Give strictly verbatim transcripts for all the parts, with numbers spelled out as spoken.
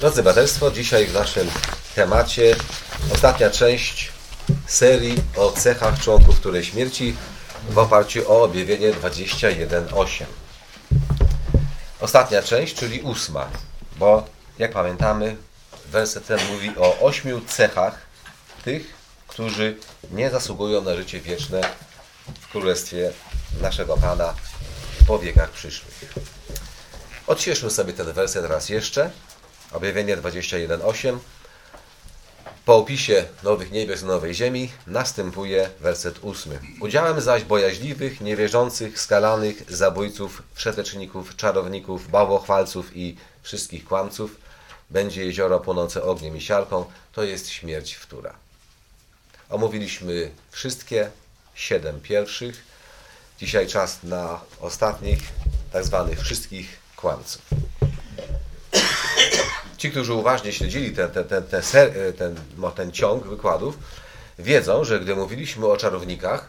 Drodzy Braterstwo, dzisiaj w naszym temacie ostatnia część serii o cechach członków której śmierci w oparciu o objawienie dwadzieścia jeden osiem. Ostatnia część, czyli ósma, bo jak pamiętamy, werset ten mówi o ośmiu cechach tych, którzy nie zasługują na życie wieczne w Królestwie naszego Pana po wiekach przyszłych. Odświeżmy sobie ten werset raz jeszcze. Objawienie dwadzieścia jeden osiem. Po opisie nowych niebios i nowej ziemi następuje werset ósmy. Udziałem zaś bojaźliwych, niewierzących, skalanych, zabójców, wszeteczników, czarowników, bałwochwalców i wszystkich kłamców będzie jezioro płonące ogniem i siarką. To jest śmierć wtóra. Omówiliśmy wszystkie siedem pierwszych. Dzisiaj czas na ostatnich, tak zwanych wszystkich kłamców. Ci, którzy uważnie śledzili ten, ten, ten, ten, ser, ten, no, ten ciąg wykładów, wiedzą, że gdy mówiliśmy o czarownikach,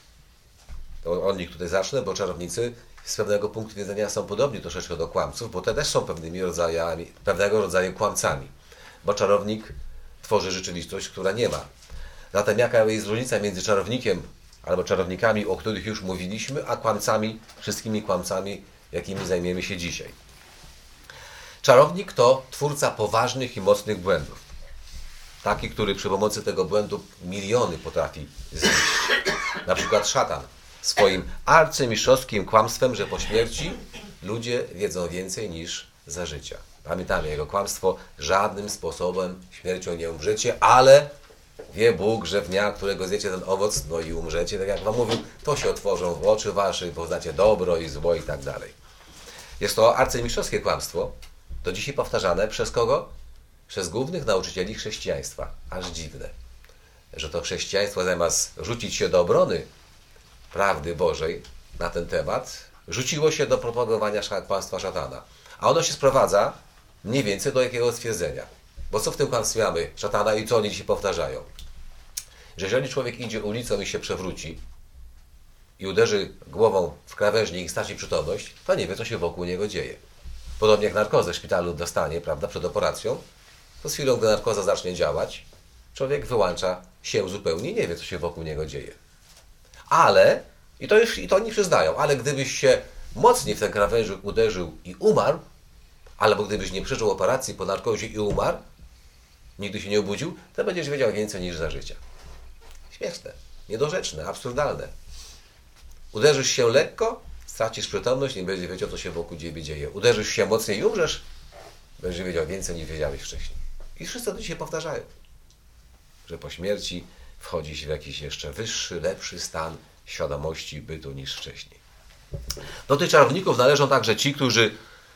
to od nich tutaj zacznę, bo czarownicy z pewnego punktu widzenia są podobni troszeczkę do kłamców, bo te też są pewnymi rodzajami, pewnego rodzaju kłamcami, bo czarownik tworzy rzeczywistość, która nie ma. Zatem jaka jest różnica między czarownikiem albo czarownikami, o których już mówiliśmy, a kłamcami, wszystkimi kłamcami, jakimi zajmiemy się dzisiaj? Czarownik to twórca poważnych i mocnych błędów. Taki, który przy pomocy tego błędu miliony potrafi zniszczyć. Na przykład szatan swoim arcymistrzowskim kłamstwem, że po śmierci ludzie wiedzą więcej niż za życia. Pamiętamy jego kłamstwo: żadnym sposobem śmiercią nie umrzecie, ale wie Bóg, że w dnia, którego zjecie ten owoc, no i umrzecie, tak jak wam mówił, to się otworzą w oczy wasze, poznacie dobro i zło i tak dalej. Jest to arcymistrzowskie kłamstwo, to dzisiaj powtarzane przez kogo? Przez głównych nauczycieli chrześcijaństwa. Aż dziwne, że to chrześcijaństwo zamiast rzucić się do obrony prawdy Bożej na ten temat, rzuciło się do propagowania kłamstwa szatana. A ono się sprowadza mniej więcej do jakiego stwierdzenia. Bo co w tym kłamstwie mamy szatana i co oni dzisiaj powtarzają? Że jeżeli człowiek idzie ulicą i się przewróci i uderzy głową w krawężnik i straci przytomność, to nie wie, co się wokół niego dzieje. Podobnie jak narkozę w szpitalu dostanie, prawda, przed operacją, to z chwilą, gdy narkoza zacznie działać, człowiek wyłącza się zupełnie, nie wie, co się wokół niego dzieje. Ale, i to już i to oni przyznają, ale gdybyś się mocniej w ten krawężnik uderzył i umarł, albo gdybyś nie przeżył operacji po narkozie i umarł, nigdy się nie obudził, to będziesz wiedział więcej niż za życia. Śmieszne, niedorzeczne, absurdalne. Uderzysz się lekko, stracisz przytomność, nie będziesz wiedział, co się wokół ciebie dzieje. Uderzysz się mocniej i umrzesz, będziesz wiedział więcej, niż wiedziałeś wcześniej. I wszyscy to dzisiaj powtarzają, że po śmierci wchodzi się w jakiś jeszcze wyższy, lepszy stan świadomości bytu niż wcześniej. Do tych czarowników należą także ci, którzy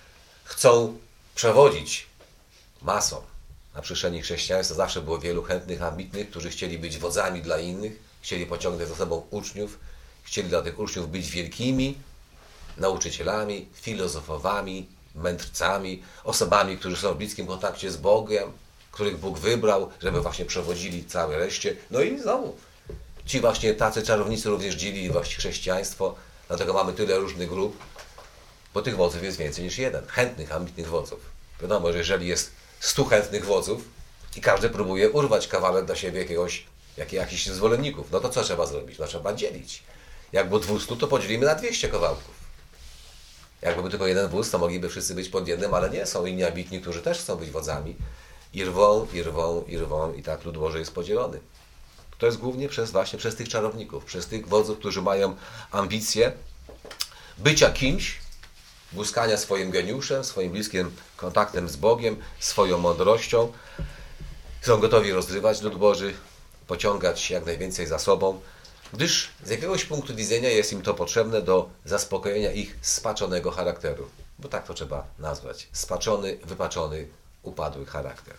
chcą przewodzić masom. Na przestrzeni chrześcijaństwa zawsze było wielu chętnych, ambitnych, którzy chcieli być wodzami dla innych, chcieli pociągnąć za sobą uczniów, chcieli dla tych uczniów być wielkimi nauczycielami, filozofowami, mędrcami, osobami, którzy są w bliskim kontakcie z Bogiem, których Bóg wybrał, żeby właśnie przewodzili całe reszcie. No i znowu, ci właśnie tacy czarownicy również dzielili właśnie chrześcijaństwo, dlatego mamy tyle różnych grup, bo tych wodzów jest więcej niż jeden. Chętnych, ambitnych wodzów. Wiadomo, że jeżeli jest stu chętnych wodzów i każdy próbuje urwać kawałek dla siebie jakiegoś, jak, jakichś zwolenników, no to co trzeba zrobić? No trzeba dzielić. Jak było dwustu, to podzielimy na dwieście kawałków. Jakby był tylko jeden wóz, to mogliby wszyscy być pod jednym, ale nie, są inni ambitni, którzy też chcą być wodzami. I rwą, i rwą, i rwą, i tak lud Boży jest podzielony. To jest głównie przez właśnie przez tych czarowników, przez tych wodzów, którzy mają ambicje bycia kimś, błyskania swoim geniuszem, swoim bliskim kontaktem z Bogiem, swoją mądrością. Są gotowi rozrywać lud Boży, pociągać jak najwięcej za sobą, gdyż z jakiegoś punktu widzenia jest im to potrzebne do zaspokojenia ich spaczonego charakteru. Bo tak to trzeba nazwać. Spaczony, wypaczony, upadły charakter.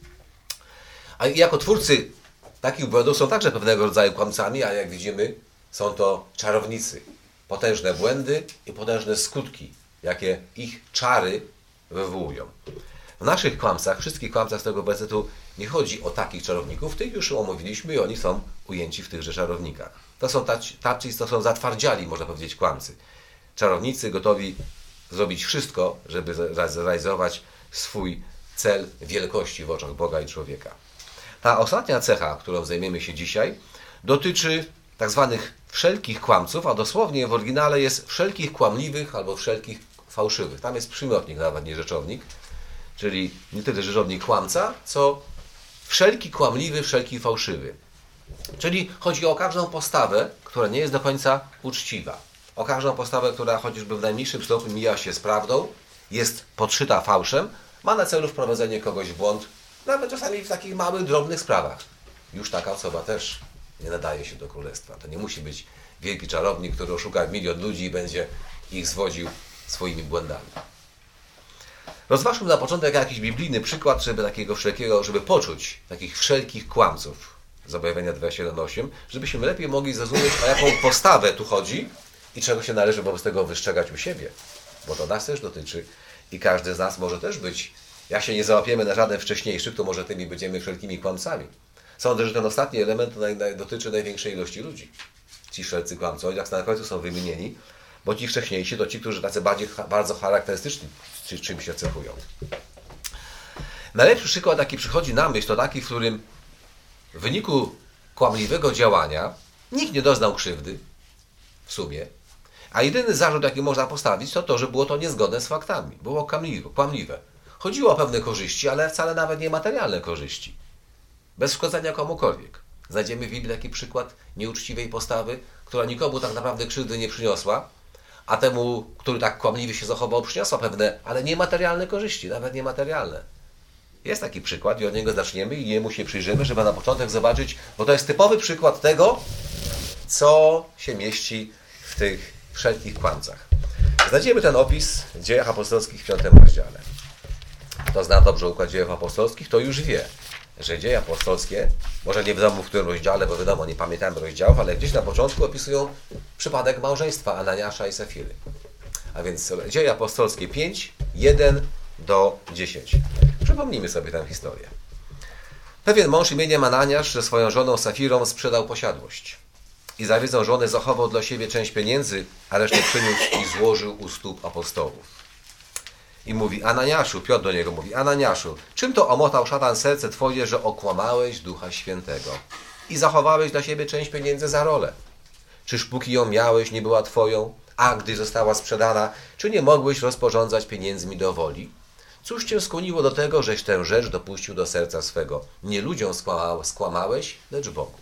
A jako twórcy takich błędów są także pewnego rodzaju kłamcami, a jak widzimy, są to czarownicy. Potężne błędy i potężne skutki, jakie ich czary wywołują. W naszych kłamcach, wszystkich kłamcach z tego wersetu nie chodzi o takich czarowników, tych już omówiliśmy i oni są ujęci w tychże czarownikach. To są tacy, tacy to są zatwardziali, można powiedzieć, kłamcy. Czarownicy gotowi zrobić wszystko, żeby zrealizować swój cel wielkości w oczach Boga i człowieka. Ta ostatnia cecha, którą zajmiemy się dzisiaj, dotyczy tak zwanych wszelkich kłamców, a dosłownie w oryginale jest wszelkich kłamliwych albo wszelkich fałszywych. Tam jest przymiotnik, nawet nie rzeczownik, czyli nie tyle rzeczownik kłamca, co wszelki kłamliwy, wszelki fałszywy. Czyli chodzi o każdą postawę, która nie jest do końca uczciwa. O każdą postawę, która chociażby w najmniejszym stopniu mija się z prawdą, jest podszyta fałszem, ma na celu wprowadzenie kogoś w błąd, nawet czasami w takich małych, drobnych sprawach. Już taka osoba też nie nadaje się do królestwa. To nie musi być wielki czarownik, który oszuka milion ludzi i będzie ich zwodził swoimi błędami. Rozważmy na początek jakiś biblijny przykład, żeby takiego wszelkiego, żeby poczuć takich wszelkich kłamców z Objawienia dwadzieścia jeden osiem, żebyśmy lepiej mogli zrozumieć, o jaką postawę tu chodzi i czego się należy wobec tego wystrzegać u siebie. Bo to nas też dotyczy i każdy z nas może też być. Jak się nie załapiemy na żaden wcześniejszych, to może tymi będziemy wszelkimi kłamcami. Sądzę, że ten ostatni element naj, naj, dotyczy największej ilości ludzi. Ci wszelcy kłamcy, jak na końcu są wymienieni, bo ci wcześniejsi to ci, którzy tacy bardziej, bardzo charakterystyczni czy, czym się cechują. Najlepszy przykład, jaki przychodzi na myśl, to taki, w którym w wyniku kłamliwego działania nikt nie doznał krzywdy, w sumie, a jedyny zarzut, jaki można postawić, to to, że było to niezgodne z faktami. Było kłamliwe. Chodziło o pewne korzyści, ale wcale nawet nie materialne korzyści. Bez szkodzenia komukolwiek. Znajdziemy w Biblii taki przykład nieuczciwej postawy, która nikomu tak naprawdę krzywdy nie przyniosła, a temu, który tak kłamliwie się zachował, przyniosła pewne, ale niematerialne korzyści, nawet niematerialne. Jest taki przykład i od niego zaczniemy i jemu się przyjrzymy, żeby na początek zobaczyć, bo to jest typowy przykład tego, co się mieści w tych wszelkich kłamcach. Znajdziemy ten opis w Dziejach Apostolskich w piątym rozdziale. Kto zna dobrze układ Dziejów Apostolskich, to już wie, że Dzieje Apostolskie, może nie wiadomo w którym rozdziale, bo wiadomo, nie pamiętamy rozdziałów, ale gdzieś na początku opisują przypadek małżeństwa Ananiasza i Safiry. A więc Dzieje Apostolskie pięć, jeden do dziesięciu. Przypomnijmy sobie tę historię. Pewien mąż imieniem Ananiasz ze swoją żoną Safirą sprzedał posiadłość. I za wiedzą żony zachował dla siebie część pieniędzy, a resztę przyniósł i złożył u stóp apostołów. I mówi, Ananiaszu, Piotr do niego mówi, Ananiaszu, czym to omotał szatan serce twoje, że okłamałeś Ducha Świętego i zachowałeś dla siebie część pieniędzy za rolę? Czyż póki ją miałeś, nie była twoją, a gdy została sprzedana, czy nie mogłeś rozporządzać pieniędzmi do woli? Cóż cię skłoniło do tego, żeś tę rzecz dopuścił do serca swego? Nie ludziom skłamałeś, lecz Bogu.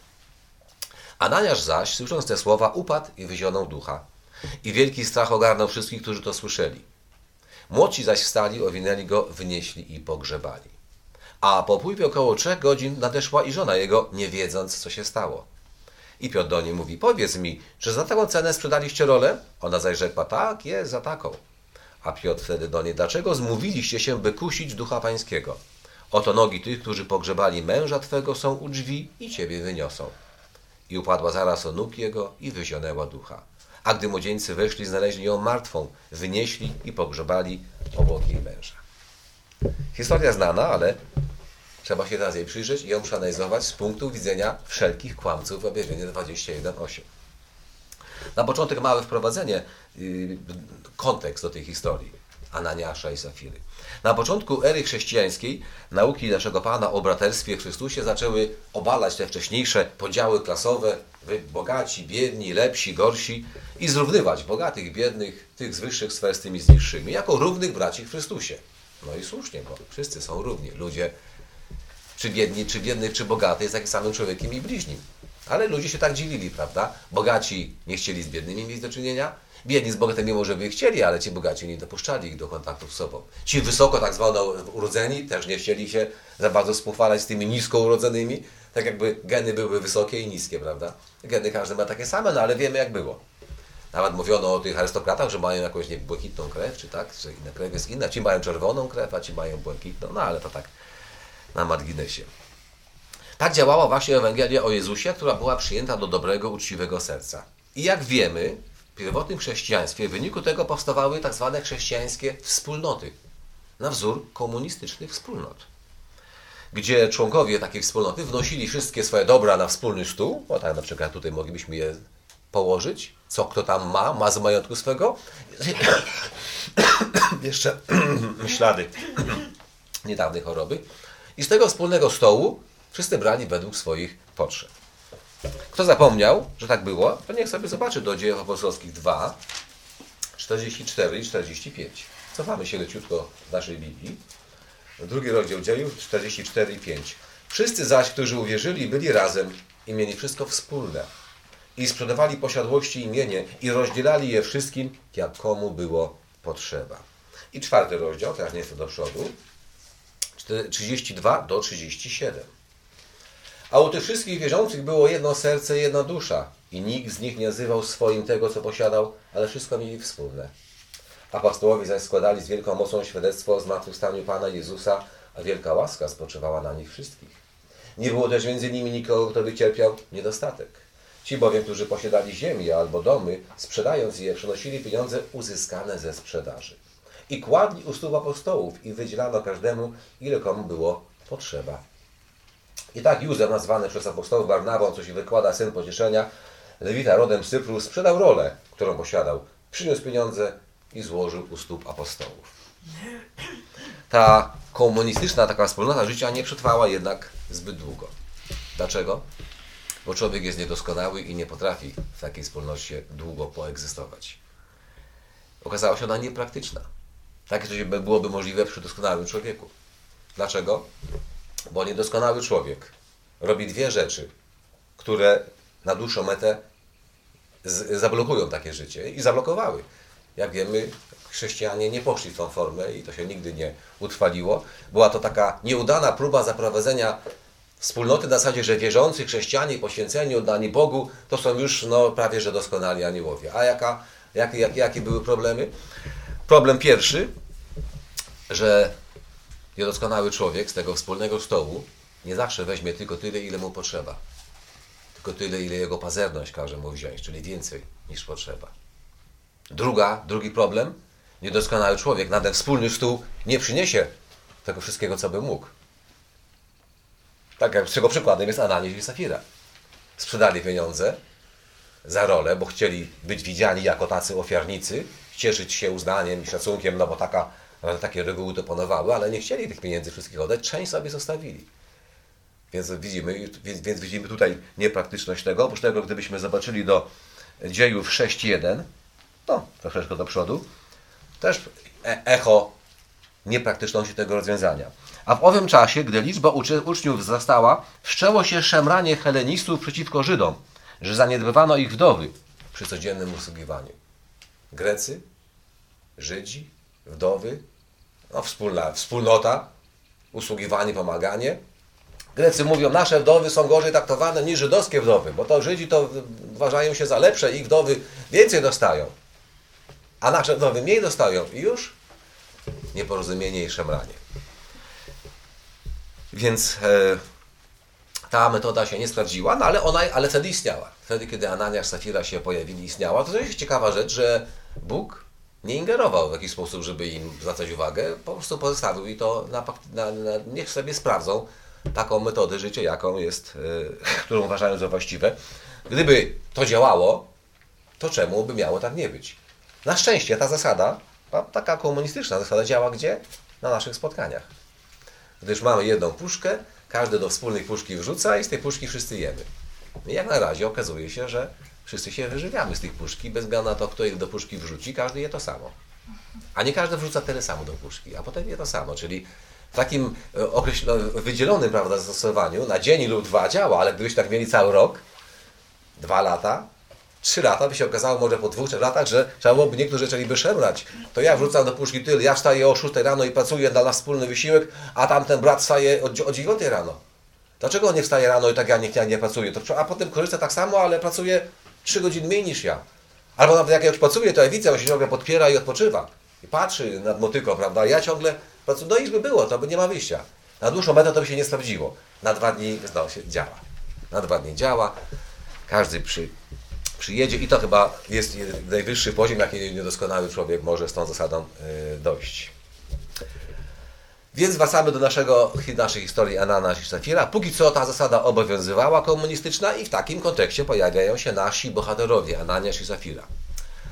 Ananiasz zaś, słysząc te słowa, upadł i wyzionął ducha. I wielki strach ogarnął wszystkich, którzy to słyszeli. Młodsi zaś wstali, owinęli go, wynieśli i pogrzebali. A po upływie około trzech godzin nadeszła i żona jego, nie wiedząc, co się stało. I Piotr do niej mówi, powiedz mi, czy za taką cenę sprzedaliście rolę? Ona zaś rzekła, tak, jest, za taką. A Piotr wtedy do niej, dlaczego zmówiliście się, by kusić Ducha Pańskiego? Oto nogi tych, którzy pogrzebali męża Twego, są u drzwi i Ciebie wyniosą. I upadła zaraz o nóg jego i wyzionęła ducha. A gdy młodzieńcy weszli, znaleźli ją martwą, wynieśli i pogrzebali obok jej męża. Historia znana, ale trzeba się teraz jej przyjrzeć i ją przeanalizować z punktu widzenia wszelkich kłamców w Objawieniu dwadzieścia jeden osiem. Na początek małe wprowadzenie, yy, kontekst do tej historii Ananiasza i Safiry. Na początku ery chrześcijańskiej nauki naszego Pana o braterstwie w Chrystusie zaczęły obalać te wcześniejsze podziały klasowe, bogaci, biedni, lepsi, gorsi i zrównywać bogatych, biednych, tych z wyższych sfer z tymi z niższymi, jako równych braci w Chrystusie. No i słusznie, bo wszyscy są równi. Ludzie, czy biedni, czy biedny, czy bogaty, jest takim samym człowiekiem i bliźnim. Ale ludzie się tak dzielili, prawda? Bogaci nie chcieli z biednymi mieć do czynienia, biedni z bogatymi może by chcieli, ale ci bogaci nie dopuszczali ich do kontaktu z sobą. Ci wysoko tak zwane urodzeni też nie chcieli się za bardzo współfalać z tymi nisko urodzonymi, tak jakby geny były wysokie i niskie, prawda? Geny każdy ma takie same, no ale wiemy jak było. Nawet mówiono o tych arystokratach, że mają jakąś nie, błękitną krew, czy tak, że inna krew jest inna. Ci mają czerwoną krew, a ci mają błękitną, no ale to tak na marginesie. Tak działała właśnie Ewangelia o Jezusie, która była przyjęta do dobrego, uczciwego serca. I jak wiemy, w pierwotnym chrześcijaństwie w wyniku tego powstawały tak zwane chrześcijańskie wspólnoty, na wzór komunistycznych wspólnot, gdzie członkowie takiej wspólnoty wnosili wszystkie swoje dobra na wspólny stół, bo tak na przykład tutaj moglibyśmy je położyć, co kto tam ma, ma z majątku swego, jeszcze ślady niedawnej choroby. I z tego wspólnego stołu wszyscy brali według swoich potrzeb. Kto zapomniał, że tak było, to niech sobie zobaczy do Dziejów Apostolskich dwa, czterdzieści cztery i czterdzieści pięć. Cofamy się leciutko w naszej Biblii. Drugi rozdział Dziejów, czterdzieści cztery i pięć. Wszyscy zaś, którzy uwierzyli, byli razem i mieli wszystko wspólne. I sprzedawali posiadłości i mienie i rozdzielali je wszystkim, jak komu było potrzeba. I czwarty rozdział, teraz nieco do przodu, trzydzieści dwa do trzydziestu siedmiu. A u tych wszystkich wierzących było jedno serce i jedna dusza. I nikt z nich nie nazywał swoim tego, co posiadał, ale wszystko mieli wspólne. Apostołowie zaś składali z wielką mocą świadectwo o zmartwychwstaniu Pana Jezusa, a wielka łaska spoczywała na nich wszystkich. Nie było też między nimi nikogo, kto by cierpiał niedostatek. Ci bowiem, którzy posiadali ziemię albo domy, sprzedając je, przynosili pieniądze uzyskane ze sprzedaży. I kładli u stóp apostołów i wydzielano każdemu, ile komu było potrzeba. I tak Józef, nazwany przez apostołów Barnabą, co się wykłada, syn pocieszenia, Lewita rodem z Cypru, sprzedał rolę, którą posiadał, przyniósł pieniądze i złożył u stóp apostołów. Ta komunistyczna taka wspólnota życia nie przetrwała jednak zbyt długo. Dlaczego? Bo człowiek jest niedoskonały i nie potrafi w takiej wspólnocie długo poegzystować. Okazała się ona niepraktyczna. Takie coś byłoby możliwe przy doskonałym człowieku. Dlaczego? Bo niedoskonały człowiek robi dwie rzeczy, które na dłuższą metę z- zablokują takie życie i zablokowały. Jak wiemy, chrześcijanie nie poszli w tą formę i to się nigdy nie utrwaliło. Była to taka nieudana próba zaprowadzenia wspólnoty na zasadzie, że wierzący chrześcijanie, poświęceni, oddani Bogu, to są już no, prawie że doskonali aniołowie. A jaka, jak, jak, jakie były problemy? Problem pierwszy, że niedoskonały człowiek z tego wspólnego stołu nie zawsze weźmie tylko tyle, ile mu potrzeba. Tylko tyle, ile jego pazerność każe mu wziąć, czyli więcej niż potrzeba. Druga, drugi problem, niedoskonały człowiek na ten wspólny stół nie przyniesie tego wszystkiego, co by mógł. Tak jak z czego przykładem jest Ananiasz i Safira. Sprzedali pieniądze za rolę, bo chcieli być widziani jako tacy ofiarnicy, cieszyć się uznaniem i szacunkiem, no bo taka, takie reguły to panowały, ale nie chcieli tych pieniędzy wszystkich oddać, część sobie zostawili. Więc widzimy, więc, więc widzimy tutaj niepraktyczność tego. Oprócz tego, gdybyśmy zobaczyli do Dziejów sześć jeden, no troszeczkę do przodu, też echo niepraktyczności tego rozwiązania. A w owym czasie, gdy liczba uczy, uczniów wzrastała, wszczęło się szemranie helenistów przeciwko Żydom, że zaniedbywano ich wdowy przy codziennym usługiwaniu. Grecy, Żydzi, wdowy, no wspólna, wspólnota, usługiwanie, pomaganie. Grecy mówią, nasze wdowy są gorzej traktowane niż żydowskie wdowy, bo to Żydzi to uważają się za lepsze, ich wdowy więcej dostają, a nasze wdowy mniej dostają i już nieporozumienie i szemranie. Więc e, ta metoda się nie sprawdziła, no ale ona ale wtedy istniała. Wtedy, kiedy Ananiasz, Safira się pojawili, istniała. To jest ciekawa rzecz, że Bóg nie ingerował w jakiś sposób, żeby im zwracać uwagę, po prostu pozostawił i to na, na, na, niech sobie sprawdzą taką metodę życia, jaką jest, e, którą uważają za właściwe. Gdyby to działało, to czemu by miało tak nie być? Na szczęście ta zasada, taka komunistyczna zasada działa gdzie? Na naszych spotkaniach. Gdyż mamy jedną puszkę, każdy do wspólnej puszki wrzuca i z tej puszki wszyscy jemy. I jak na razie okazuje się, że wszyscy się wyżywiamy z tej puszki, bez względu na to, kto je do puszki wrzuci, każdy je to samo. A nie każdy wrzuca tyle samo do puszki, a potem je to samo. Czyli w takim wydzielonym, prawda, zastosowaniu na dzień lub dwa działa, ale gdybyśmy tak mieli cały rok, dwa lata, trzy lata, by się okazało może po dwóch, trzech latach, że trzeba byłoby, niektórzy zaczęliby szemrać. To ja wrzucam do puszki tyle, ja wstaję o szóstej rano i pracuję dla nas wspólny wysiłek, a tamten brat wstaje o, o dziewiątej rano. Dlaczego on nie wstaje rano i tak ja nie, ja nie pracuję? To, a potem korzysta tak samo, ale pracuje trzy godziny mniej niż ja. Albo nawet jak ja już pracuję, to ja widzę, on się ciągle podpiera i odpoczywa. I patrzy nad motyką, prawda? Ja ciągle pracuję. No i by było, to by nie ma wyjścia. Na dłuższą metę to by się nie sprawdziło. Na dwa dni no, się działa. Na dwa dni działa. Każdy przy... przyjedzie i to chyba jest najwyższy poziom, jaki niedoskonały człowiek może z tą zasadą dojść. Więc wracamy do naszego, naszej historii Ananiasz i Safira. Póki co ta zasada obowiązywała komunistyczna i w takim kontekście pojawiają się nasi bohaterowie, Ananiasz i Safira.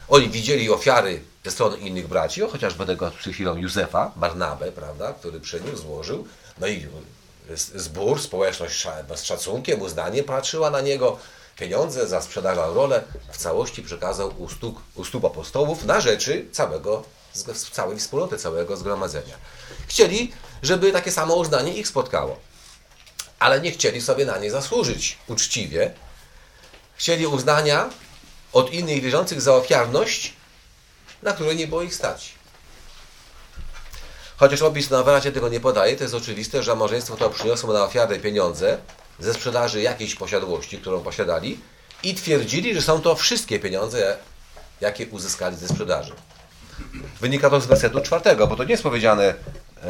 Oni widzieli ofiary ze strony innych braci, o, chociażby tego przed chwilą Józefa, Barnabę, prawda, który przyniósł, złożył. No i zbór, społeczność z szacunkiem, uznaniem patrzyła na niego. Pieniądze za sprzedażą rolę w całości przekazał u stóp, u stóp apostołów na rzeczy całego, całej wspólnoty, całego zgromadzenia. Chcieli, żeby takie samo uznanie ich spotkało. Ale nie chcieli sobie na nie zasłużyć uczciwie. Chcieli uznania od innych wierzących za ofiarność, na które nie było ich stać. Chociaż opis na wyrazie tego nie podaje, to jest oczywiste, że małżeństwo to przyniosło na ofiarę pieniądze ze sprzedaży jakiejś posiadłości, którą posiadali, i twierdzili, że są to wszystkie pieniądze, jakie uzyskali ze sprzedaży. Wynika to z wersetu czwartego, bo to nie jest powiedziane e,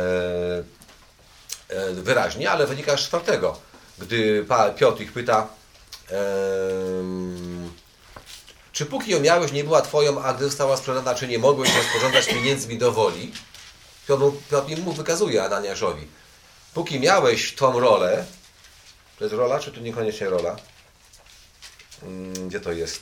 e, wyraźnie, ale wynika z czwartego. Gdy Piotr ich pyta, e, czy póki ją miałeś, nie była twoją, a gdy została sprzedana, czy nie mogłeś rozporządzać pieniędzmi do woli? Piotr, Piotr im mu wykazuje, Ananiaszowi. Póki miałeś tą rolę, to jest rola, czy to niekoniecznie rola? Gdzie to jest?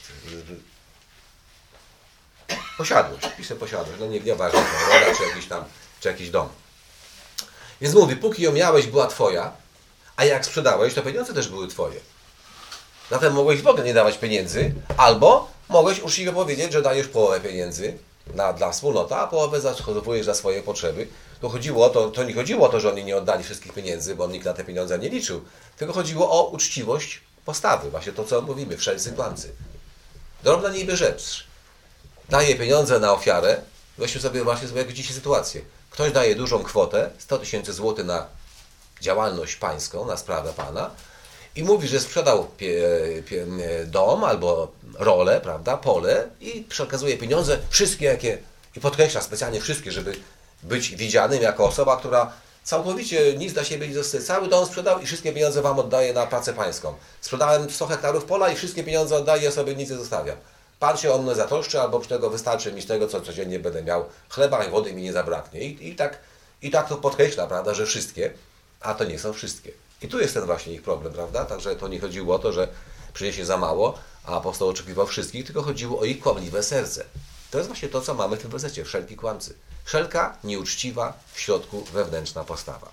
Posiadłość. Piszę posiadłość. No nie, nieważne, to rola, czy jakiś tam, czy jakiś dom. Więc mówi, póki ją miałeś, była twoja, a jak sprzedałeś, to pieniądze też były twoje. Zatem mogłeś w ogóle nie dawać pieniędzy, albo mogłeś uczciwie powiedzieć, że dajesz połowę pieniędzy na, dla wspólnota, a połowę zachowujesz za swoje potrzeby. To chodziło o to, to nie chodziło o to, że oni nie oddali wszystkich pieniędzy, bo nikt na te pieniądze nie liczył. Tylko chodziło o uczciwość postawy. Właśnie to, co mówimy, wszelcy kłamcy. Drobna niby rzecz. Daje pieniądze na ofiarę. Weźmy sobie właśnie sobie dzisiaj sytuację. Ktoś daje dużą kwotę, sto tysięcy złotych na działalność pańską, na sprawę Pana, i mówi, że sprzedał pie, pie, dom albo rolę, prawda, pole, i przekazuje pieniądze, wszystkie jakie, i podkreśla specjalnie wszystkie, żeby być widzianym jako osoba, która całkowicie nic dla siebie nie zostaje. Cały dom sprzedał i wszystkie pieniądze wam oddaje na pracę pańską. Sprzedałem sto hektarów pola i wszystkie pieniądze oddaję, sobie nic nie zostawiam. Pan się o mnie zatroszczy, albo z tego wystarczy mi z tego, co codziennie będę miał. Chleba i wody mi nie zabraknie. I, i, tak, i tak to podkreśla, prawda, że wszystkie, a to nie są wszystkie. I tu jest ten właśnie ich problem, prawda? Także to nie chodziło o to, że przyniesie za mało, a apostoł oczekiwał wszystkich, tylko chodziło o ich kłamliwe serce. To jest właśnie to, co mamy w tym wersecie. Wszelki kłamcy. Wszelka nieuczciwa w środku wewnętrzna postawa.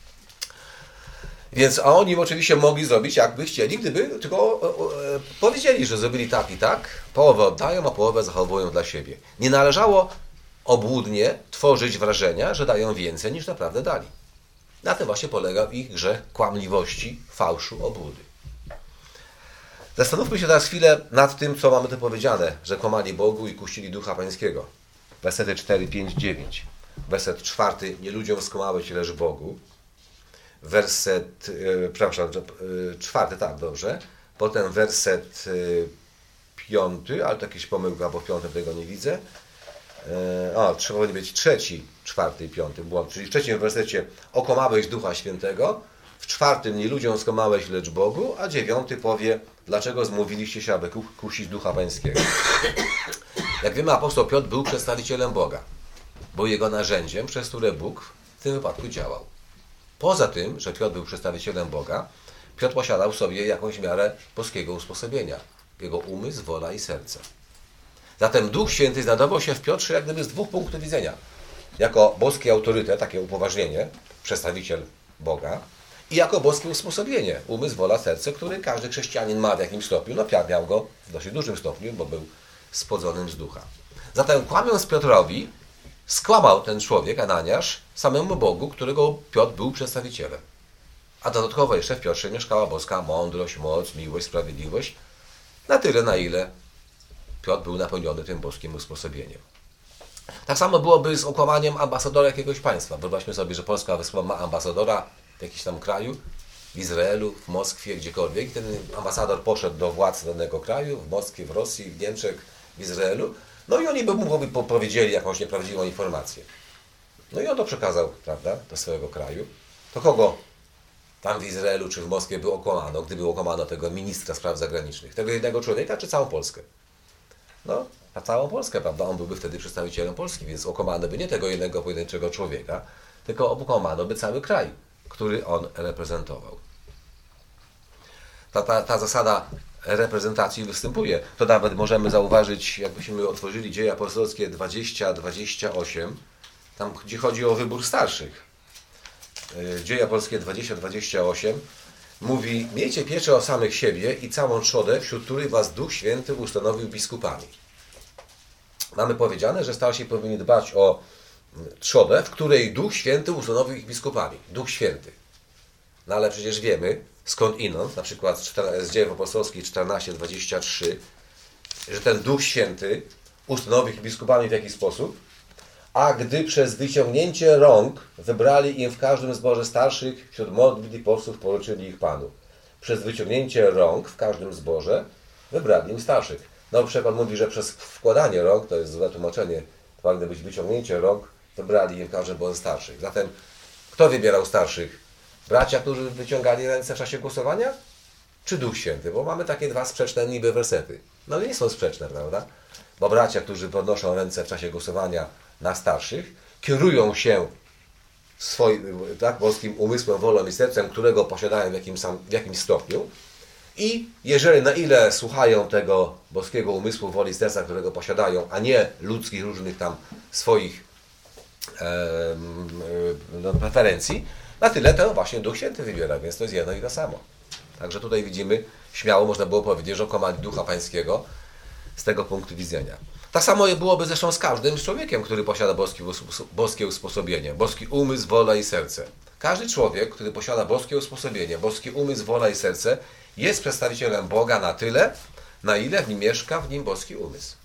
Więc a oni oczywiście mogli zrobić, jakby chcieli, gdyby tylko e, e, powiedzieli, że zrobili tak i tak, połowę oddają, a połowę zachowują dla siebie. Nie należało obłudnie tworzyć wrażenia, że dają więcej, niż naprawdę dali. Na tym właśnie polegał ich grzech kłamliwości, fałszu, obłudy. Zastanówmy się teraz chwilę nad tym, co mamy tu powiedziane, że kłamali Bogu i kuścili Ducha Pańskiego. Wersety cztery, pięć, dziewięć. Werset czwarty, nie ludziom skłamałeś, lecz Bogu. Werset, e, przepraszam, e, czwarty, tak, dobrze. Potem werset e, piąty, ale to jakaś pomyłka, bo w piątym tego nie widzę. E, o, trzeba powinien być trzeci, czwarty i piąty błąd. Czyli w trzecim wersecie okłamałeś Ducha Świętego, w czwartym nie ludziom skłamałeś, lecz Bogu, a dziewiąty powie, dlaczego zmówiliście się, aby kusić Ducha Pańskiego. Jak wiemy, apostoł Piotr był przedstawicielem Boga. Był jego narzędziem, przez które Bóg w tym wypadku działał. Poza tym, że Piotr był przedstawicielem Boga, Piotr posiadał w sobie jakąś miarę boskiego usposobienia. Jego umysł, wola i serce. Zatem Duch Święty znajdował się w Piotrze jak gdyby z dwóch punktów widzenia. Jako boski autorytet, takie upoważnienie, przedstawiciel Boga, i jako boskie usposobienie, umysł, wola, serce, który każdy chrześcijanin ma w jakimś stopniu. No Piotr miał go w dosyć dużym stopniu, bo był spłodzonym z ducha. Zatem kłamiąc Piotrowi, skłamał ten człowiek, Ananiasz, samemu Bogu, którego Piotr był przedstawicielem. A dodatkowo jeszcze w Piotrze mieszkała boska mądrość, moc, miłość, sprawiedliwość, na tyle, na ile Piotr był napełniony tym boskim usposobieniem. Tak samo byłoby z okłamaniem ambasadora jakiegoś państwa. Wyobraźmy sobie, że Polska wysłała ma ambasadora w jakimś tam kraju, w Izraelu, w Moskwie, gdziekolwiek. I ten ambasador poszedł do władz danego kraju, w Moskwie, w Rosji, w Niemczech, w Izraelu. No i oni by mu powiedzieli jakąś nieprawdziwą informację. No i on to przekazał, prawda, do swojego kraju. To kogo tam w Izraelu czy w Moskwie by okłamano, gdyby okłamano tego ministra spraw zagranicznych? Tego jednego człowieka czy całą Polskę? No, a całą Polskę, prawda? On byłby wtedy przedstawicielem Polski, więc okłamano by nie tego jednego pojedynczego człowieka, tylko okłamano by cały kraj, który on reprezentował. Ta, ta, ta zasada reprezentacji występuje. To nawet możemy zauważyć, jakbyśmy otworzyli Dzieje Apostolskie dwadzieścia dwadzieścia osiem, tam gdzie chodzi o wybór starszych. Dzieje Apostolskie dwadzieścia dwadzieścia osiem mówi: miejcie pieczę o samych siebie i całą trzodę, wśród której was Duch Święty ustanowił biskupami. Mamy powiedziane, że starsi powinni dbać o trzodę, w której Duch Święty ustanowił ich biskupami. Duch Święty. No ale przecież wiemy, skąd inąd, na przykład z Dziejów Apostolskich czternaście dwadzieścia trzy, że ten Duch Święty ustanowił ich biskupami w jaki sposób? A gdy przez wyciągnięcie rąk wybrali im w każdym zborze starszych, wśród modlitw i postów poruczyli ich Panu. Przez wyciągnięcie rąk w każdym zborze wybrali im starszych. No przykład mówi, że przez wkładanie rąk, to jest złe tłumaczenie, to powinno być wyciągnięcie rąk, wybrali im w każdym zborze starszych. Zatem kto wybierał starszych? Bracia, którzy wyciągali ręce w czasie głosowania? Czy Duch Święty? Bo mamy takie dwa sprzeczne niby wersety. No nie są sprzeczne, prawda? Bo bracia, którzy podnoszą ręce w czasie głosowania na starszych, kierują się swoim, tak, boskim umysłem, wolą i sercem, którego posiadają w jakimś, w jakimś stopniu. I jeżeli na ile słuchają tego boskiego umysłu, woli i serca, którego posiadają, a nie ludzkich różnych tam swoich e, e, no, preferencji, na tyle to właśnie Duch Święty wybiera, więc to jest jedno i to samo. Także tutaj widzimy, śmiało można było powiedzieć, że komand Ducha Pańskiego z tego punktu widzenia. Tak samo byłoby zresztą z każdym człowiekiem, który posiada boskie, boskie usposobienie, boski umysł, wola i serce. Każdy człowiek, który posiada boskie usposobienie, boski umysł, wola i serce, jest przedstawicielem Boga na tyle, na ile w nim mieszka w nim boski umysł.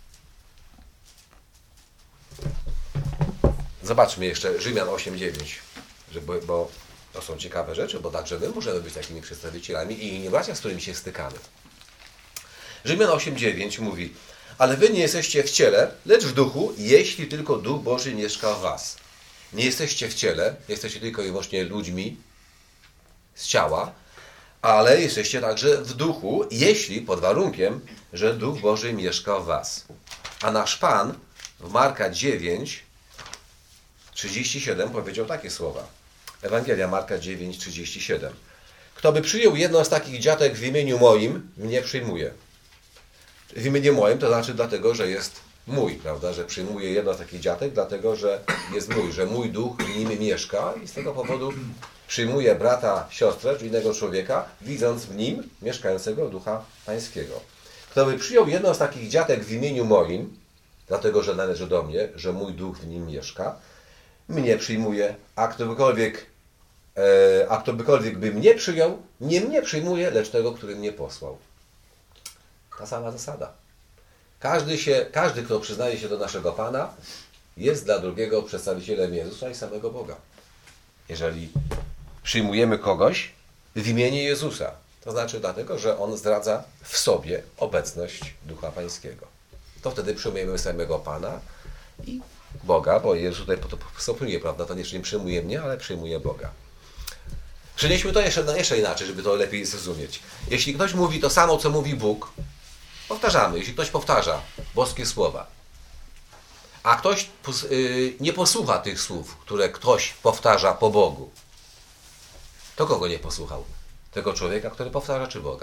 Zobaczmy jeszcze Rzymian osiem dziewięć, żeby, bo to są ciekawe rzeczy, bo także my możemy być takimi przedstawicielami i inni bracia, z którymi się stykamy. Rzymian osiem dziewięć mówi: ale wy nie jesteście w ciele, lecz w duchu, jeśli tylko Duch Boży mieszka w was. Nie jesteście w ciele, jesteście tylko i wyłącznie ludźmi z ciała, ale jesteście także w duchu, jeśli pod warunkiem, że Duch Boży mieszka w was. A nasz Pan w Marka dziewięć trzydzieści siedem powiedział takie słowa. Ewangelia Marka dziewięć trzydzieści siedem. Kto by przyjął jedno z takich dziatek w imieniu moim, mnie przyjmuje. W imieniu moim to znaczy dlatego, że jest mój, prawda? Że przyjmuje jedno z takich dziatek, dlatego, że jest mój, że mój duch w nim mieszka i z tego powodu przyjmuje brata, siostrę czy innego człowieka, widząc w nim mieszkającego Ducha Pańskiego. Kto by przyjął jedno z takich dziatek w imieniu moim, dlatego, że należy do mnie, że mój duch w nim mieszka, mnie przyjmuje, a ktokolwiek, e, a ktokolwiek by mnie przyjął, nie mnie przyjmuje, lecz tego, który mnie posłał. Ta sama zasada. Każdy, się, każdy, kto przyznaje się do naszego Pana, jest dla drugiego przedstawicielem Jezusa i samego Boga. Jeżeli przyjmujemy kogoś w imieniu Jezusa, to znaczy dlatego, że On zdradza w sobie obecność Ducha Pańskiego. To wtedy przyjmujemy samego Pana i Boga, bo Jezus tutaj stopniuje, prawda? To nie przyjmuje mnie, ale przyjmuje Boga. Przenieśmy to jeszcze, jeszcze inaczej, żeby to lepiej zrozumieć. Jeśli ktoś mówi to samo, co mówi Bóg, powtarzamy. Jeśli ktoś powtarza boskie słowa, a ktoś nie posłucha tych słów, które ktoś powtarza po Bogu, to kogo nie posłuchał? Tego człowieka, który powtarza, czy Boga?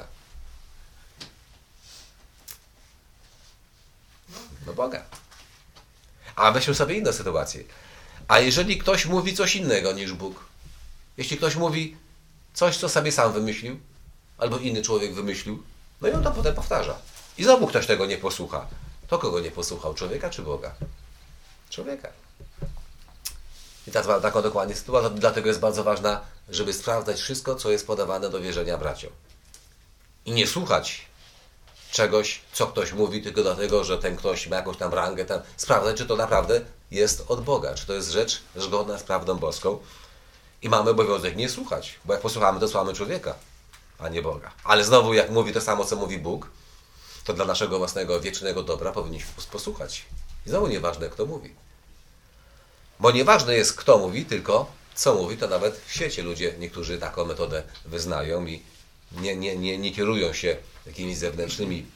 No Boga. A weźmy sobie inną sytuację. A jeżeli ktoś mówi coś innego niż Bóg, jeśli ktoś mówi coś, co sobie sam wymyślił, albo inny człowiek wymyślił, no i on to potem powtarza. I znowu ktoś tego nie posłucha. To kogo nie posłuchał? Człowieka czy Boga? Człowieka. I ta, taka dokładnie sytuacja, dlatego jest bardzo ważna, żeby sprawdzać wszystko, co jest podawane do wierzenia braciom. I nie słuchać czegoś, co ktoś mówi, tylko dlatego, że ten ktoś ma jakąś tam rangę. Tam. Sprawdzać, czy to naprawdę jest od Boga, czy to jest rzecz zgodna z prawdą boską. I mamy obowiązek nie słuchać, bo jak posłuchamy, to słuchamy człowieka, a nie Boga. Ale znowu, jak mówi to samo, co mówi Bóg, to dla naszego własnego wiecznego dobra powinniśmy posłuchać. I znowu nieważne, kto mówi. Bo nieważne jest, kto mówi, tylko co mówi, to nawet w świecie ludzie, niektórzy taką metodę wyznają i nie, nie, nie, nie kierują się jakimiś zewnętrznymi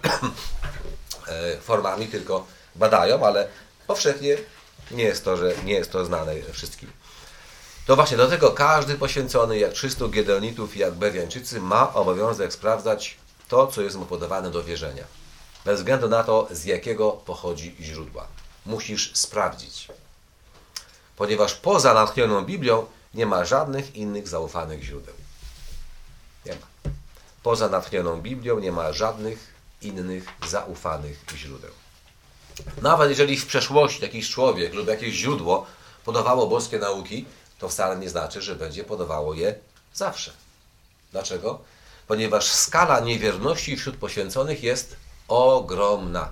formami, tylko badają, ale powszechnie nie jest to, że nie jest to znane wszystkim. To właśnie dlatego każdy poświęcony, jak trzystu Gideonitów i jak Berjańczycy, ma obowiązek sprawdzać to, co jest mu podawane do wierzenia. Bez względu na to, z jakiego pochodzi źródła. Musisz sprawdzić. Ponieważ poza natchnioną Biblią nie ma żadnych innych zaufanych źródeł. Nie ma. Poza natchnioną Biblią nie ma żadnych innych zaufanych źródeł. Nawet jeżeli w przeszłości jakiś człowiek lub jakieś źródło podawało boskie nauki, to wcale nie znaczy, że będzie podawało je zawsze. Dlaczego? Ponieważ skala niewierności wśród poświęconych jest ogromna.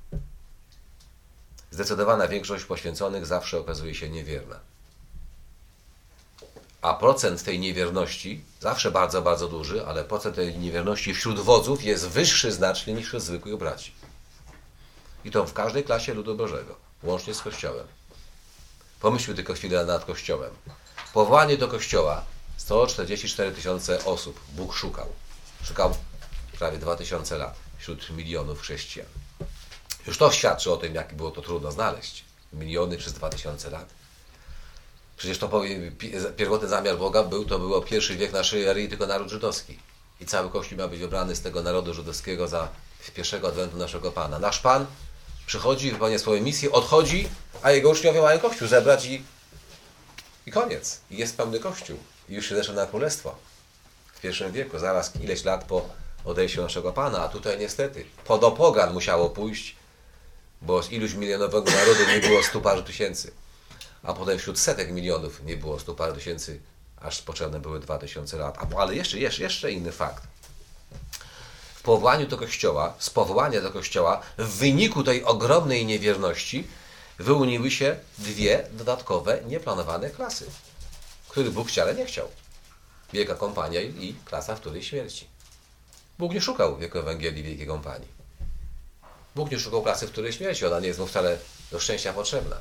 Zdecydowana większość poświęconych zawsze okazuje się niewierna. A procent tej niewierności, zawsze bardzo, bardzo duży, ale procent tej niewierności wśród wodzów jest wyższy znacznie niż wśród zwykłych braci. I to w każdej klasie ludu Bożego, łącznie z Kościołem. Pomyślmy tylko chwilę nad Kościołem. Powołanie do Kościoła sto czterdzieści cztery tysiące osób Bóg szukał. Szukał prawie dwa tysiące lat wśród milionów chrześcijan. Już to świadczy o tym, jak było to trudno znaleźć. Miliony przez dwa tysiące lat. Przecież to pierwotny zamiar Boga był, to było pierwszy wiek naszej ery i tylko naród żydowski. I cały Kościół miał być wybrany z tego narodu żydowskiego za pierwszego adwentu naszego Pana. Nasz Pan przychodzi, wypełnia swoją misję, odchodzi, a jego uczniowie mają Kościół zebrać i, i koniec. I jest pełny Kościół. I już się zaczyna królestwo. W pierwszym wieku, zaraz ileś lat po odejściu naszego Pana, a tutaj niestety po do pogan musiało pójść, bo z iluś milionowego narodu nie było stu paru tysięcy. A potem wśród setek milionów nie było stu paru tysięcy, aż potrzebne były dwa tysiące lat. Ale jeszcze, jeszcze, jeszcze inny fakt. W powołaniu do Kościoła, z powołania do Kościoła, w wyniku tej ogromnej niewierności wyłoniły się dwie dodatkowe, nieplanowane klasy, których Bóg wcale nie chciał. Wielka Kompania i klasa wtórej śmierci. Bóg nie szukał w wieku Ewangelii Wielkiej Kompanii. Bóg nie szukał klasy wtórej śmierci, ona nie jest mu wcale do szczęścia potrzebna.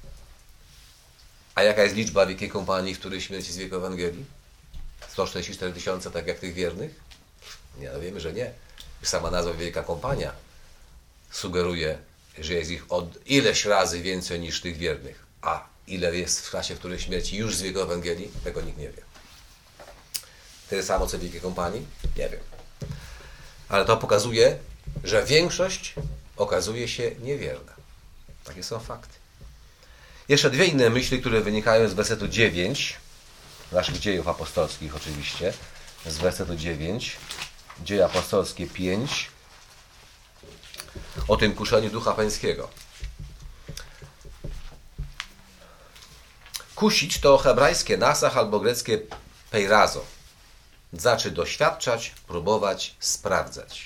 A jaka jest liczba Wielkiej Kompanii, w której śmierci z wieku Ewangelii? sto czterdzieści cztery tysiące, tak jak tych wiernych? Nie, no wiemy, że nie. Już sama nazwa Wielka Kompania sugeruje, że jest ich od ileś razy więcej niż tych wiernych. A ile jest w klasie wtórej śmierci już z wieku Ewangelii? Tego nikt nie wie. Tyle samo co w Wielkiej Kompanii? Nie wiem. Ale to pokazuje, że większość okazuje się niewierna. Takie są fakty. Jeszcze dwie inne myśli, które wynikają z wersetu dziewięć, naszych dziejów apostolskich oczywiście, z wersetu dziewięć, Dzieje apostolskie pięć, o tym kuszeniu Ducha Pańskiego. Kusić to hebrajskie nasach albo greckie peirazo. Znaczy doświadczać, próbować, sprawdzać.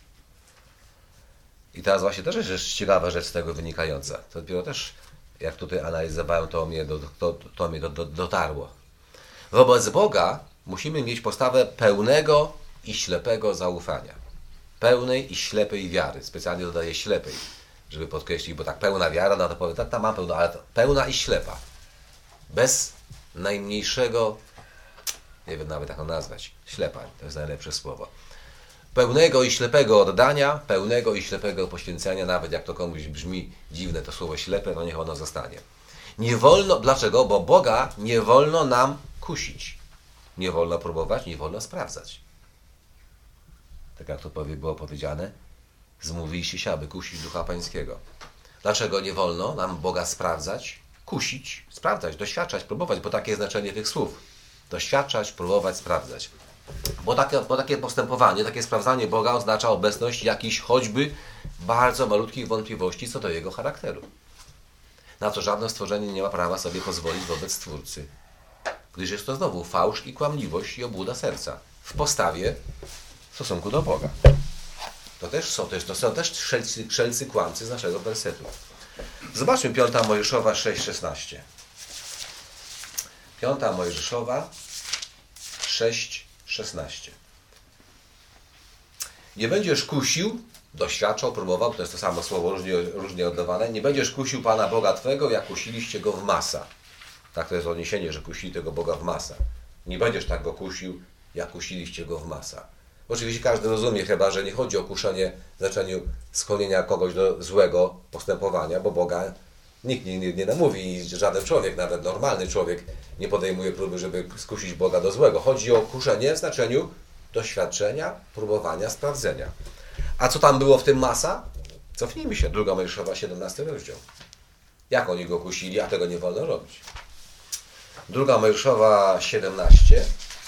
I teraz właśnie też jest ciekawa rzecz z tego wynikająca. To dopiero też, jak tutaj analizowałem, to mnie, do, to, to mnie do, do, dotarło. Wobec Boga musimy mieć postawę pełnego i ślepego zaufania. Pełnej i ślepej wiary. Specjalnie dodaję ślepej, żeby podkreślić, bo tak pełna wiara, no to powiem, tak, tam mam pełna, ale pełna i ślepa. Bez najmniejszego, nie wiem nawet jak to nazwać, ślepa, to jest najlepsze słowo. Pełnego i ślepego oddania, pełnego i ślepego poświęcenia, nawet jak to komuś brzmi dziwne to słowo ślepe, to niech ono zostanie. Nie wolno, dlaczego? Bo Boga nie wolno nam kusić. Nie wolno próbować, nie wolno sprawdzać. Tak jak to było powiedziane, zmówiliście się, aby kusić Ducha Pańskiego. Dlaczego nie wolno nam Boga sprawdzać, kusić, sprawdzać, doświadczać, próbować, bo takie jest znaczenie tych słów. Doświadczać, próbować, sprawdzać. Bo takie, bo takie postępowanie, takie sprawdzanie Boga oznacza obecność jakichś choćby bardzo malutkich wątpliwości co do Jego charakteru. Na co żadne stworzenie nie ma prawa sobie pozwolić wobec Stwórcy. Gdyż jest to znowu fałsz i kłamliwość i obłuda serca w postawie w stosunku do Boga. To też są, to, jest, to są też szelcy, szelcy kłamcy z naszego wersetu. Zobaczmy piąta Mojżeszowa sześć szesnaście. piąta Mojżeszowa sześć szesnaście. Nie będziesz kusił, doświadczał, próbował, to jest to samo słowo różnie, różnie oddawane, nie będziesz kusił Pana Boga Twego, jak kusiliście Go w Masa. Tak to jest odniesienie, że kusili tego Boga w Masa. Nie będziesz tak Go kusił, jak kusiliście Go w Masa. Oczywiście każdy rozumie chyba, że nie chodzi o kuszenie w znaczeniu skłonienia kogoś do złego postępowania, bo Boga nikt nie, nie, nie namówi i żaden człowiek, nawet normalny człowiek nie podejmuje próby, żeby skusić Boga do złego. Chodzi o kuszenie w znaczeniu doświadczenia, próbowania, sprawdzenia. A co tam było w tym masa? Cofnijmy się, druga Mojżeszowa, siedemnasty rozdział. Jak oni go kusili, a tego nie wolno robić. Druga Mojżeszowa, siedemnaście,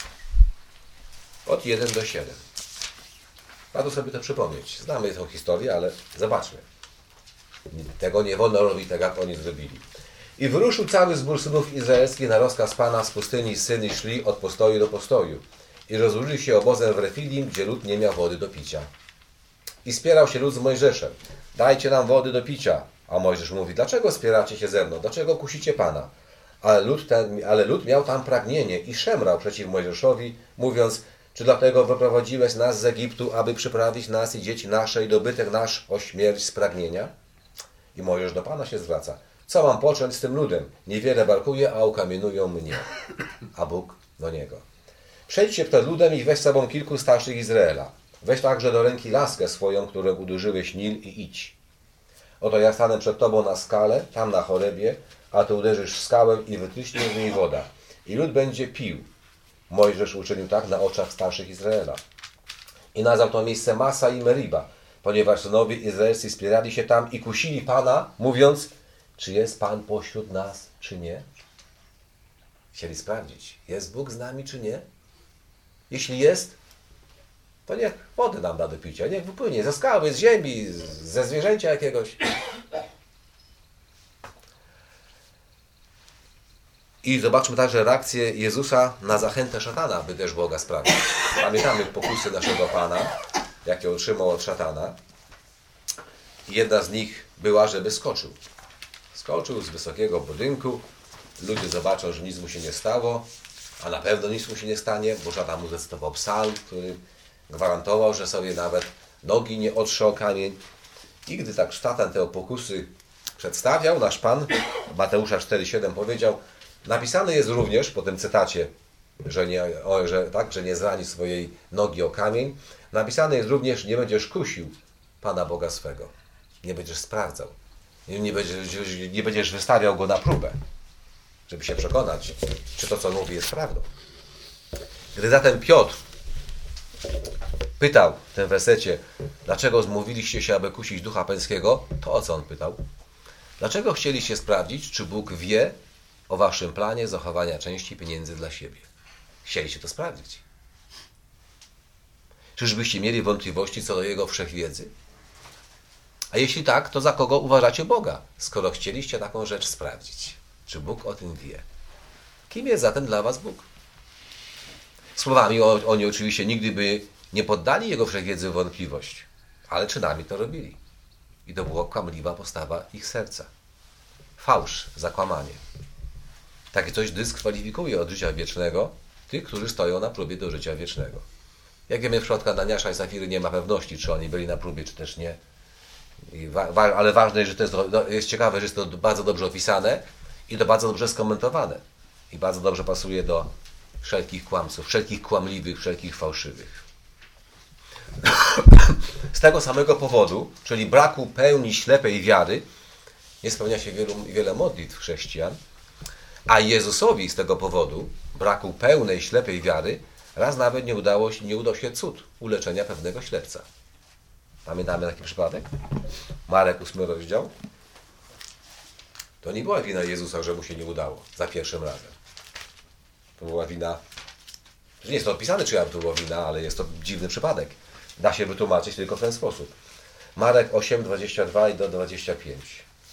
od jeden do siedem. Warto sobie to przypomnieć. Znamy tę historię, ale zobaczmy. Tego nie wolno robić, tak jak oni zrobili. I wyruszył cały zbór synów izraelskich na rozkaz Pana z pustyni, syny szli od postoju do postoju. I rozłożyli się obozem w Refidim, gdzie lud nie miał wody do picia. I spierał się lud z Mojżeszem. Dajcie nam wody do picia. A Mojżesz mówi, dlaczego spieracie się ze mną? Dlaczego kusicie Pana? Ale lud, ten, ale lud miał tam pragnienie i szemrał przeciw Mojżeszowi, mówiąc, czy dlatego wyprowadziłeś nas z Egiptu, aby przyprawić nas i dzieci nasze i dobytek nasz o śmierć z pragnienia? I Mojżesz do Pana się zwraca. Co mam począć z tym ludem? Niewiele brakuje, a ukamieniują mnie. A Bóg do niego. Przejdźcie przed ludem i weź z sobą kilku starszych Izraela. Weź także do ręki laskę swoją, którą udurzyłeś Nil i idź. Oto ja stanę przed tobą na skale, tam na Chorebie, a ty uderzysz w skałę i wytryśnie z niej woda. I lud będzie pił. Mojżesz uczynił tak na oczach starszych Izraela. I nazwał to miejsce Masa i Meriba, ponieważ synowie izraelscy spierali się tam i kusili Pana, mówiąc, czy jest Pan pośród nas, czy nie? Chcieli sprawdzić, jest Bóg z nami, czy nie? Jeśli jest, to niech wody nam da do picia, niech wypłynie ze skały, z ziemi, ze zwierzęcia jakiegoś. I zobaczmy także reakcję Jezusa na zachętę szatana, by też Boga sprawdzić. Pamiętamy pokusy naszego Pana, jakie otrzymał od szatana. I jedna z nich była, żeby skoczył. Skoczył z wysokiego budynku. Ludzie zobaczą, że nic mu się nie stało, a na pewno nic mu się nie stanie, bo szatan mu zrecytował psalm, który gwarantował, że sobie nawet nogi nie otrze o kamień. I gdy tak szatan te pokusy przedstawiał, nasz Pan, Mateusza cztery siedem powiedział, napisane jest również po tym cytacie, że nie, o, że, tak, że nie zrani swojej nogi o kamień, napisane jest również, nie będziesz kusił Pana Boga swego. Nie będziesz sprawdzał. Nie, nie, będziesz, nie będziesz wystawiał Go na próbę, żeby się przekonać, czy to, co mówi, jest prawdą. Gdy zatem Piotr pytał w tym wersecie, dlaczego zmówiliście się, aby kusić Ducha Pańskiego, to o co on pytał? Dlaczego chcieliście sprawdzić, czy Bóg wie o waszym planie zachowania części pieniędzy dla siebie? Chcieliście to sprawdzić. Czyżbyście mieli wątpliwości co do Jego wszechwiedzy? A jeśli tak, to za kogo uważacie Boga, skoro chcieliście taką rzecz sprawdzić? Czy Bóg o tym wie? Kim jest zatem dla was Bóg? Słowami oni oczywiście nigdy by nie poddali Jego wszechwiedzy w wątpliwość, ale czynami to robili. I to była kłamliwa postawa ich serca. Fałsz, zakłamanie. Takie coś dyskwalifikuje od życia wiecznego tych, którzy stoją na próbie do życia wiecznego. Jak wiemy, w przypadku Ananiasza i Safiry nie ma pewności, czy oni byli na próbie, czy też nie. I wa- ale ważne jest, że to jest, do, jest ciekawe, że jest to bardzo dobrze opisane i to bardzo dobrze skomentowane. I bardzo dobrze pasuje do wszelkich kłamców, wszelkich kłamliwych, wszelkich fałszywych. Z tego samego powodu, czyli braku pełni ślepej wiary, nie spełnia się wielu, wiele modlitw chrześcijan, a Jezusowi z tego powodu, braku pełnej ślepej wiary, raz nawet nie, udało, nie udał się cud uleczenia pewnego ślepca. Pamiętamy taki przypadek? Marek ósmy rozdział. To nie była wina Jezusa, że mu się nie udało za pierwszym razem. To była wina, że nie jest to opisane, czyja to była wina, ale jest to dziwny przypadek. Da się wytłumaczyć tylko w ten sposób. Marek osiem, dwadzieścia dwa i do dwudziestego piątego.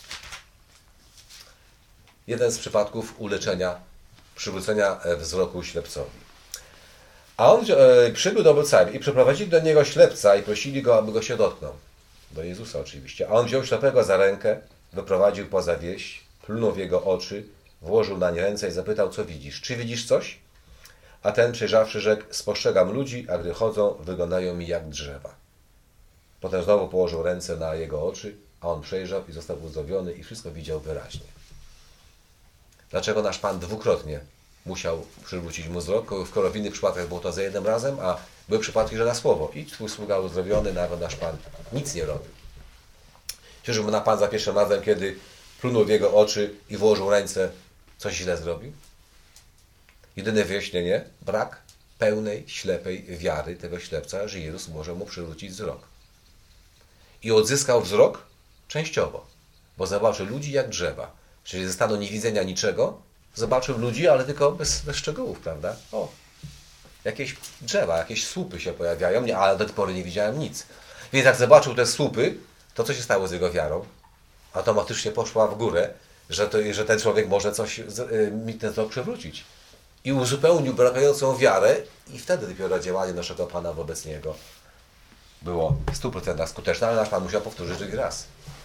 Jeden z przypadków uleczenia, przywrócenia wzroku ślepcowi. A on e, przybył do obcami i przyprowadzili do niego ślepca i prosili go, aby go się dotknął. Do Jezusa oczywiście. A on wziął ślepego za rękę, wyprowadził poza wieś, plunął w jego oczy, włożył nań ręce i zapytał, co widzisz? Czy widzisz coś? A ten, przejrzawszy, rzekł, spostrzegam ludzi, a gdy chodzą, wyglądają mi jak drzewa. Potem znowu położył ręce na jego oczy, a on przejrzał i został uzdrowiony i wszystko widział wyraźnie. Dlaczego nasz Pan dwukrotnie musiał przywrócić mu wzrok, skoro w innych przypadkach było to za jednym razem, a były przypadki, że na słowo. Idź, twój sługa uzdrowiony, nawet nasz Pan nic nie robił. Czyżby na Pan za pierwszym razem, kiedy plunął w jego oczy i włożył ręce, coś źle zrobił? Jedyne wyjaśnienie, brak pełnej, ślepej wiary tego ślepca, że Jezus może mu przywrócić wzrok. I odzyskał wzrok częściowo, bo zobaczył ludzi jak drzewa. Czyli ze stanu niewidzenia niczego zobaczył ludzi, ale tylko bez, bez szczegółów, prawda? O, jakieś drzewa, jakieś słupy się pojawiają, nie, ale do tej pory nie widziałem nic. Więc jak zobaczył te słupy, to co się stało z jego wiarą? Automatycznie poszła w górę, że, to, że ten człowiek może coś mi ten wzrok przywrócić. I uzupełnił brakującą wiarę i wtedy dopiero działanie naszego Pana wobec niego było w stu procentach skuteczne, ale nasz Pan musiał powtórzyć drugi raz.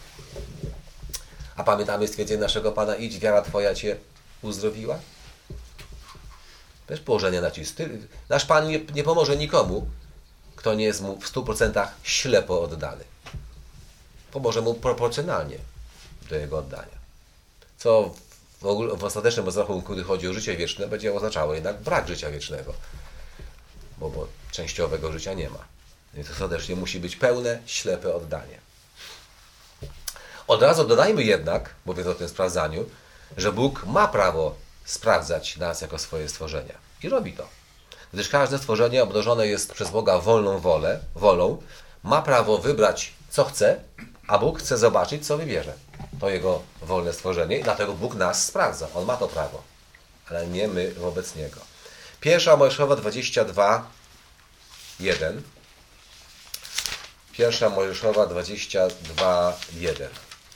A pamiętamy stwierdzenie naszego Pana, idź, wiara Twoja Cię uzdrowiła? Wiesz, położenie nacisku. Nasz Pan nie, nie pomoże nikomu, kto nie jest mu w stu procentach ślepo oddany. Pomoże mu proporcjonalnie do jego oddania. Co w, ogóle, w ostatecznym rozrachunku, gdy chodzi o życie wieczne, będzie oznaczało jednak brak życia wiecznego. Bo, bo częściowego życia nie ma. Więc ostatecznie musi być pełne, ślepe oddanie. Od razu dodajmy jednak, mówiąc o tym sprawdzaniu, że Bóg ma prawo sprawdzać nas jako swoje stworzenia. I robi to. Gdyż każde stworzenie obdarzone jest przez Boga wolną wolę, wolą, ma prawo wybrać, co chce, a Bóg chce zobaczyć, co wybierze. To Jego wolne stworzenie i dlatego Bóg nas sprawdza. On ma to prawo, ale nie my wobec Niego. Pierwsza Mojżeszowa dwadzieścia dwa, jeden. Pierwsza Mojżeszowa dwadzieścia dwa, jeden.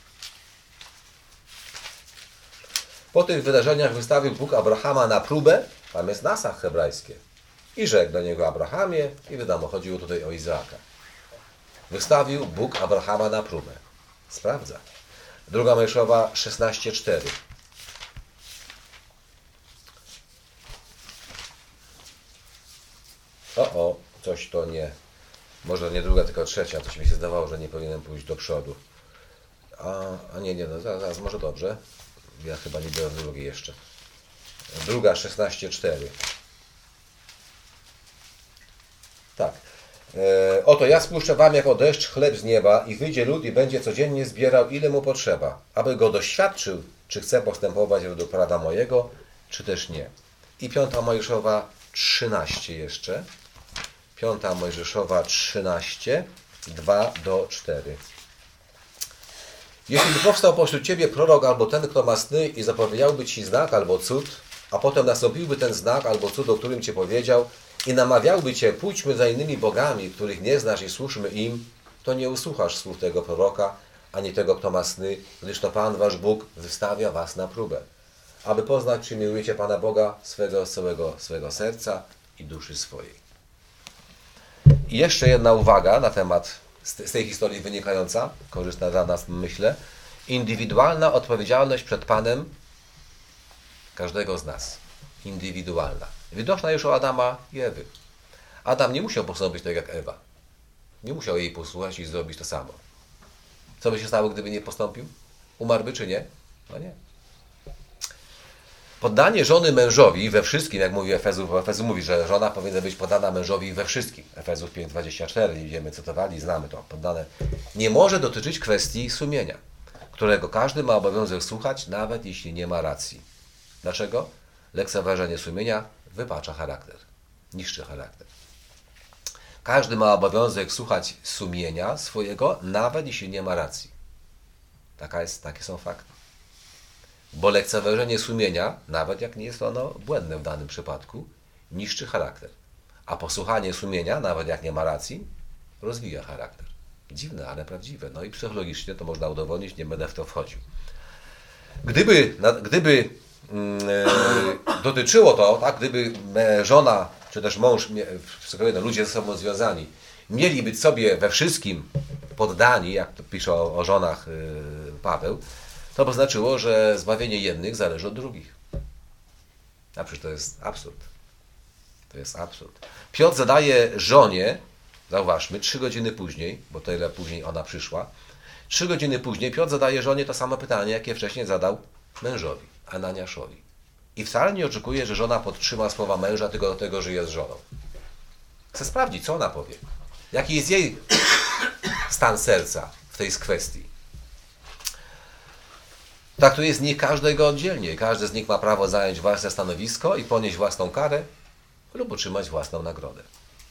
Po tych wydarzeniach wystawił Bóg Abrahama na próbę, tam jest Nasach hebrajskie, i rzekł do niego Abrahamie, i wiadomo, chodziło tutaj o Izaaka. Wystawił Bóg Abrahama na próbę. Sprawdza. Druga Mojżeszowa szesnaście, cztery. O, o, coś to nie. Może nie druga, tylko trzecia. Coś mi się zdawało, że nie powinienem pójść do przodu. A, a nie, nie, no zaraz, zaraz, może dobrze. Ja chyba nie biorę drugiej jeszcze. Druga szesnaście, cztery. Tak. E, oto ja spuszczę wam jako deszcz chleb z nieba i wyjdzie lud i będzie codziennie zbierał, ile mu potrzeba, aby go doświadczył, czy chce postępować według prawa mojego, czy też nie. I piąta Mojżeszowa trzynaście jeszcze. Piąta Mojżeszowa trzynaście, dwa do czterech. Jeśli by powstał pośród ciebie prorok albo ten, kto ma sny i zapowiedziałby ci znak albo cud, a potem nastąpiłby ten znak albo cud, o którym ci powiedział, i namawiałby cię, pójdźmy za innymi bogami, których nie znasz i służmy im, to nie usłuchasz słów tego proroka, ani tego, kto ma sny, gdyż to Pan wasz Bóg wystawia was na próbę, aby poznać, czy miłujecie Pana Boga swego, z całego swego serca i duszy swojej. I jeszcze jedna uwaga na temat z tej historii wynikająca, korzystna dla nas, myślę, indywidualna odpowiedzialność przed Panem każdego z nas. Indywidualna. Widoczna już u Adama i Ewy. Adam nie musiał postąpić tak jak Ewa. Nie musiał jej posłuchać i zrobić to samo. Co by się stało, gdyby nie postąpił? Umarłby czy nie? No nie. Poddanie żony mężowi we wszystkim, jak mówi Efezów, Efezów mówi, że żona powinna być poddana mężowi we wszystkim. Efezów pięć, dwadzieścia cztery, wiemy, cytowali, znamy to. Poddane. Nie może dotyczyć kwestii sumienia, którego każdy ma obowiązek słuchać, nawet jeśli nie ma racji. Dlaczego? Lekceważenie sumienia wypacza charakter, niszczy charakter. Każdy ma obowiązek słuchać sumienia swojego, nawet jeśli nie ma racji. Taka jest, takie są fakty. Bo lekceważenie sumienia, nawet jak nie jest ono błędne w danym przypadku, niszczy charakter. A posłuchanie sumienia, nawet jak nie ma racji, rozwija charakter. Dziwne, ale prawdziwe. No i psychologicznie to można udowodnić, nie będę w to wchodził. Gdyby, gdyby yy, dotyczyło to, tak, gdyby żona, czy też mąż, no, ludzie ze sobą związani, mieli być sobie we wszystkim poddani, jak to pisze o, o żonach yy, Paweł, to by znaczyło, że zbawienie jednych zależy od drugich. A przecież to jest absurd. To jest absurd. Piotr zadaje żonie, zauważmy, trzy godziny później, bo tyle później ona przyszła, trzy godziny później Piotr zadaje żonie to samo pytanie, jakie wcześniej zadał mężowi, Ananiaszowi. I wcale nie oczekuje, że żona podtrzyma słowa męża tylko do tego, że jest żoną. Chcę sprawdzić, co ona powie. Jaki jest jej stan serca w tej kwestii. Traktuje z nich każdego oddzielnie. Każdy z nich ma prawo zająć własne stanowisko i ponieść własną karę. lub otrzymać własną nagrodę.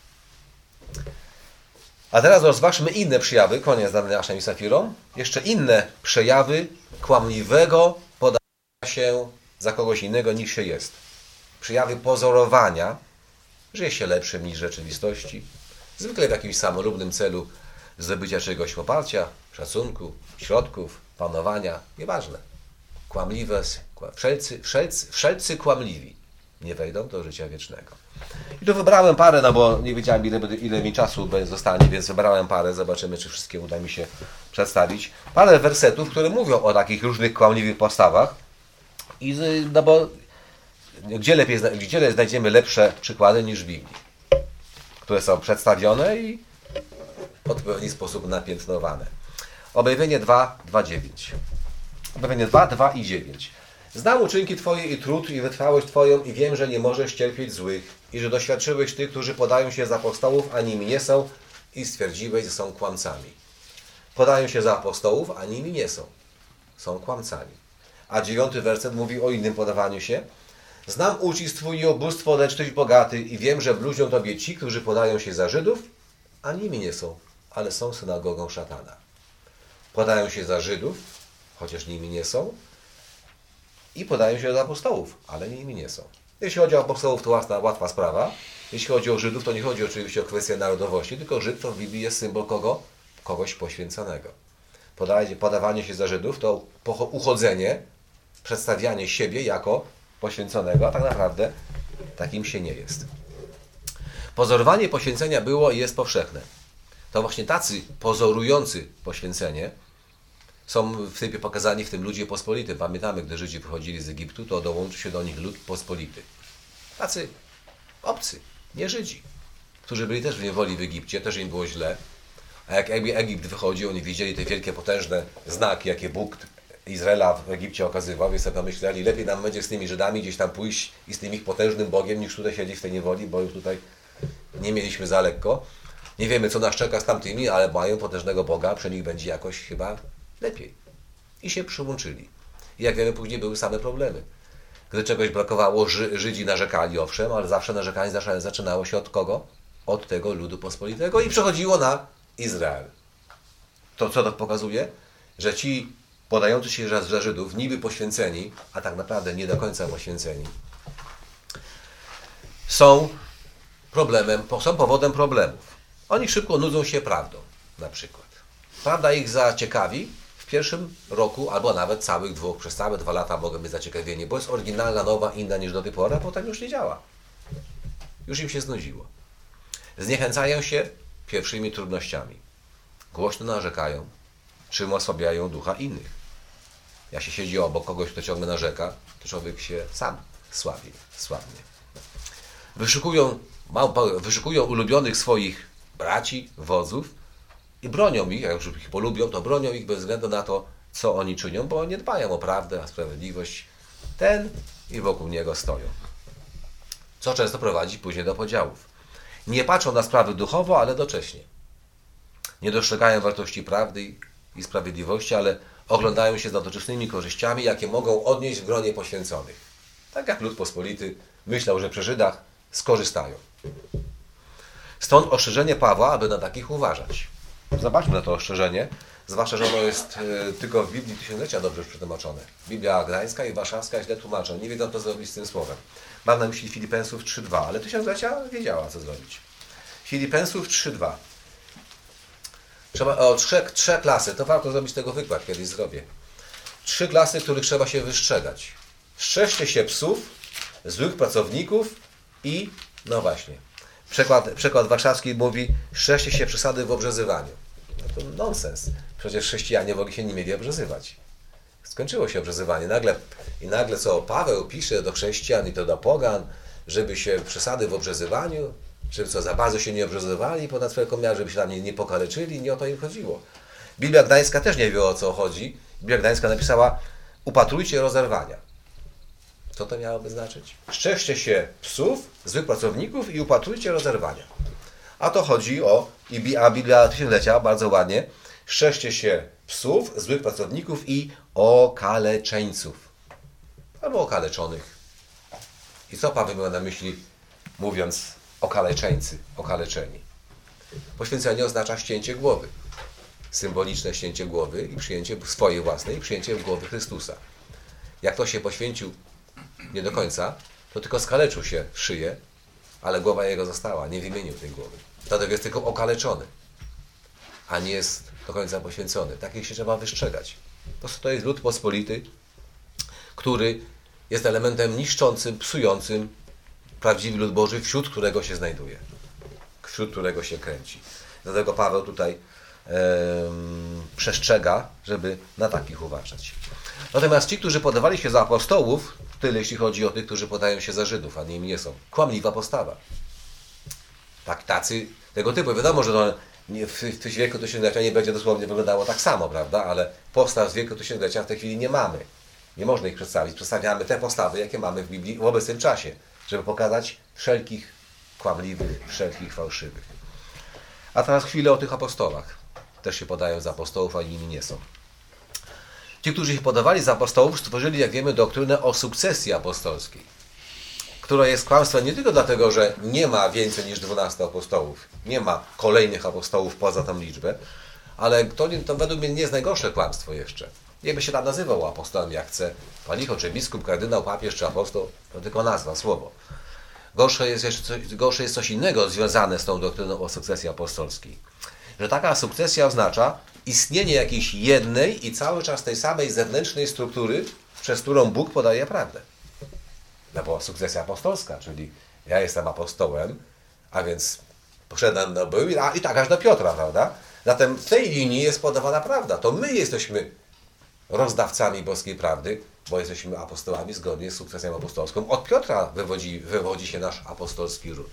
A teraz rozważmy inne przejawy, koniec dane Aszem i Safirą, jeszcze inne przejawy kłamliwego podania się za kogoś innego niż się jest. Przejawy pozorowania, że jest się lepszym niż w rzeczywistości, zwykle w jakimś samolubnym celu zdobycia czegoś poparcia, szacunku, środków, panowania, nieważne. Kłamliwe, wszelcy, wszelcy, wszelcy kłamliwi nie wejdą do życia wiecznego. I tu wybrałem parę, no bo nie wiedziałem ile, ile mi czasu zostanie, więc wybrałem parę, zobaczymy czy wszystkie uda mi się przedstawić. Parę wersetów, które mówią o takich różnych kłamliwych postawach. I, no bo gdzie, lepiej, gdzie znajdziemy lepsze przykłady niż w Biblii, które są przedstawione i w odpowiedni sposób napiętnowane. Objawienie dwa, dwa, dziewięć. Objawienie dwa, dwa i dziewięć. Znam uczynki Twoje i trud i wytrwałość Twoją i wiem, że nie możesz cierpieć złych i że doświadczyłeś tych, którzy podają się za apostołów, a nimi nie są i stwierdziłeś, że są kłamcami. Podają się za apostołów, a nimi nie są. Są kłamcami. A dziewiąty werset mówi o innym podawaniu się. Znam ucisk Twój i ubóstwo, lecz Tyś bogaty i wiem, że bluźnią Tobie ci, którzy podają się za Żydów, a nimi nie są, ale są synagogą szatana. Podają się za Żydów, chociaż nimi nie są, i podają się za apostołów, ale nimi nie są. Jeśli chodzi o apostołów, to łatwa, łatwa sprawa. Jeśli chodzi o Żydów, to nie chodzi oczywiście o kwestię narodowości, tylko Żyd to w Biblii jest symbol kogo? Kogoś poświęconego. Podawanie, podawanie się za Żydów to uchodzenie, przedstawianie siebie jako poświęconego, a tak naprawdę takim się nie jest. Pozorowanie poświęcenia było i jest powszechne. To właśnie tacy pozorujący poświęcenie są w typie pokazani w tym ludzie pospolitym. Pamiętamy, gdy Żydzi wychodzili z Egiptu, to dołączył się do nich lud pospolity. Tacy obcy, nie Żydzi, którzy byli też w niewoli w Egipcie, też im było źle. A jak Egipt wychodził, oni widzieli te wielkie, potężne znaki, jakie Bóg Izraela w Egipcie okazywał, więc sobie pomyśleli, lepiej nam będzie z tymi Żydami gdzieś tam pójść i z tym ich potężnym Bogiem, niż tutaj siedzieć w tej niewoli, bo już tutaj nie mieliśmy za lekko. Nie wiemy, co nas czeka z tamtymi, ale mają potężnego Boga, przy nich będzie jakoś chyba lepiej. I się przyłączyli. I jak wiemy, później były same problemy. Gdy czegoś brakowało, Ży Żydzi narzekali, owszem, ale zawsze narzekanie zaczynało się od kogo? Od tego ludu pospolitego i przechodziło na Izrael. To co to pokazuje? Że ci podający się za Żydów, niby poświęceni, a tak naprawdę nie do końca poświęceni, są problemem, są powodem problemów. Oni szybko nudzą się prawdą, na przykład. Prawda ich zaciekawi w pierwszym roku, albo nawet całych dwóch, przez całe dwa lata mogą być zaciekawieni, bo jest oryginalna, nowa, inna niż do tej pory, a potem już nie działa. Już im się znudziło. Zniechęcają się pierwszymi trudnościami. Głośno narzekają, czym osłabiają ducha innych. Jak się siedzi obok kogoś, kto ciągle narzeka, to człowiek się sam słabi, słabnie. Wyszukują, wyszukują ulubionych swoich braci, wodzów i bronią ich, jak już ich polubią, to bronią ich bez względu na to, co oni czynią, bo nie dbają o prawdę, a sprawiedliwość. Ten i wokół niego stoją. Co często prowadzi później do podziałów. Nie patrzą na sprawy duchowo, ale docześnie. Nie dostrzegają wartości prawdy i sprawiedliwości, ale oglądają się za doczesnymi korzyściami, jakie mogą odnieść w gronie poświęconych. Tak jak lud pospolity myślał, że przy Żydach skorzystają. Stąd ostrzeżenie Pawła, aby na takich uważać. Zobaczmy na to ostrzeżenie, zwłaszcza, że ono jest y, tylko w Biblii Tysiąclecia dobrze przetłumaczone. Biblia Gdańska i Warszawska źle tłumaczą. Nie wiedzą, co zrobić z tym słowem. Mam na myśli Filipensów trzy dwa, ale Tysiąclecia wiedziała, co zrobić. Filipensów trzy dwa. Trzeba o trzech, trzech klasy, to warto zrobić tego wykład, kiedyś zrobię. Trzy klasy, których trzeba się wystrzegać. Strzeżcie się psów, złych pracowników i, no właśnie, przekład, przekład warszawski mówi, strzeżcie się przesady w obrzezywaniu. No to nonsens. Przecież chrześcijanie w ogóle się nie mieli obrzezywać. Skończyło się obrzezywanie. Nagle, I nagle co Paweł pisze do chrześcijan i to do pogan, żeby się przesady w obrzezywaniu, żeby co, za bardzo się nie obrzezywali ponad wszelką miarę, żeby się tam nie, nie pokaleczyli, nie o to im chodziło. Biblia Gdańska też nie wie, o co chodzi. Biblia Gdańska napisała, upatrujcie rozerwania. Co to miałoby znaczyć? Strzeżcie się psów, złych pracowników i upatrujcie rozerwania. A to chodzi o, a Biblia Tysiąclecia bardzo ładnie, strzeżcie się psów, złych pracowników i okaleczeńców. Albo okaleczonych. I co Paweł miał na myśli, mówiąc okaleczeńcy, okaleczeni. Poświęcenie oznacza ścięcie głowy. Symboliczne ścięcie głowy i przyjęcie swojej własnej i przyjęcie głowy Chrystusa. Jak ktoś się poświęcił nie do końca, to tylko skaleczył się w szyję, ale głowa jego została, nie wymienił tej głowy. Dlatego jest tylko okaleczony, a nie jest do końca poświęcony. Takich się trzeba wystrzegać. To, to jest lud pospolity, który jest elementem niszczącym, psującym prawdziwy lud Boży, wśród którego się znajduje, wśród którego się kręci. Dlatego Paweł tutaj um, przestrzega, żeby na takich uważać. Natomiast ci, którzy podawali się za apostołów, tyle jeśli chodzi o tych, którzy podają się za Żydów, a nimi nie są. Kłamliwa postawa. Tak, tacy tego typu. Wiadomo, że to nie, w, w wieku tysiąclecia nie będzie dosłownie wyglądało tak samo, prawda? Ale postaw z wieku tysiąclecia w tej chwili nie mamy. Nie można ich przedstawić. Przedstawiamy te postawy, jakie mamy w Biblii w obecnym czasie, żeby pokazać wszelkich kłamliwych, wszelkich fałszywych. A teraz chwilę o tych apostołach. Też się podają za apostołów, a nimi nie są. Ci, którzy się podawali za apostołów, stworzyli, jak wiemy, doktrynę o sukcesji apostolskiej, która jest kłamstwem nie tylko dlatego, że nie ma więcej niż dwunastu apostołów, nie ma kolejnych apostołów poza tą liczbę, ale to, to według mnie nie jest najgorsze kłamstwo jeszcze. Niechby się tam nazywał apostołem jak chce, panicho, czy biskup, kardynał, papież, czy apostoł, to tylko nazwa, słowo. Gorsze jest, jeszcze coś, gorsze jest coś innego związane z tą doktryną o sukcesji apostolskiej. Że taka sukcesja oznacza istnienie jakiejś jednej i cały czas tej samej zewnętrznej struktury, przez którą Bóg podaje prawdę. No bo sukcesja apostolska, czyli ja jestem apostołem, a więc poszedłem do był, a i tak aż do Piotra, prawda? Zatem w tej linii jest podawana prawda. To my jesteśmy rozdawcami boskiej prawdy, bo jesteśmy apostołami zgodnie z sukcesją apostolską. Od Piotra wywodzi, wywodzi się nasz apostolski ród.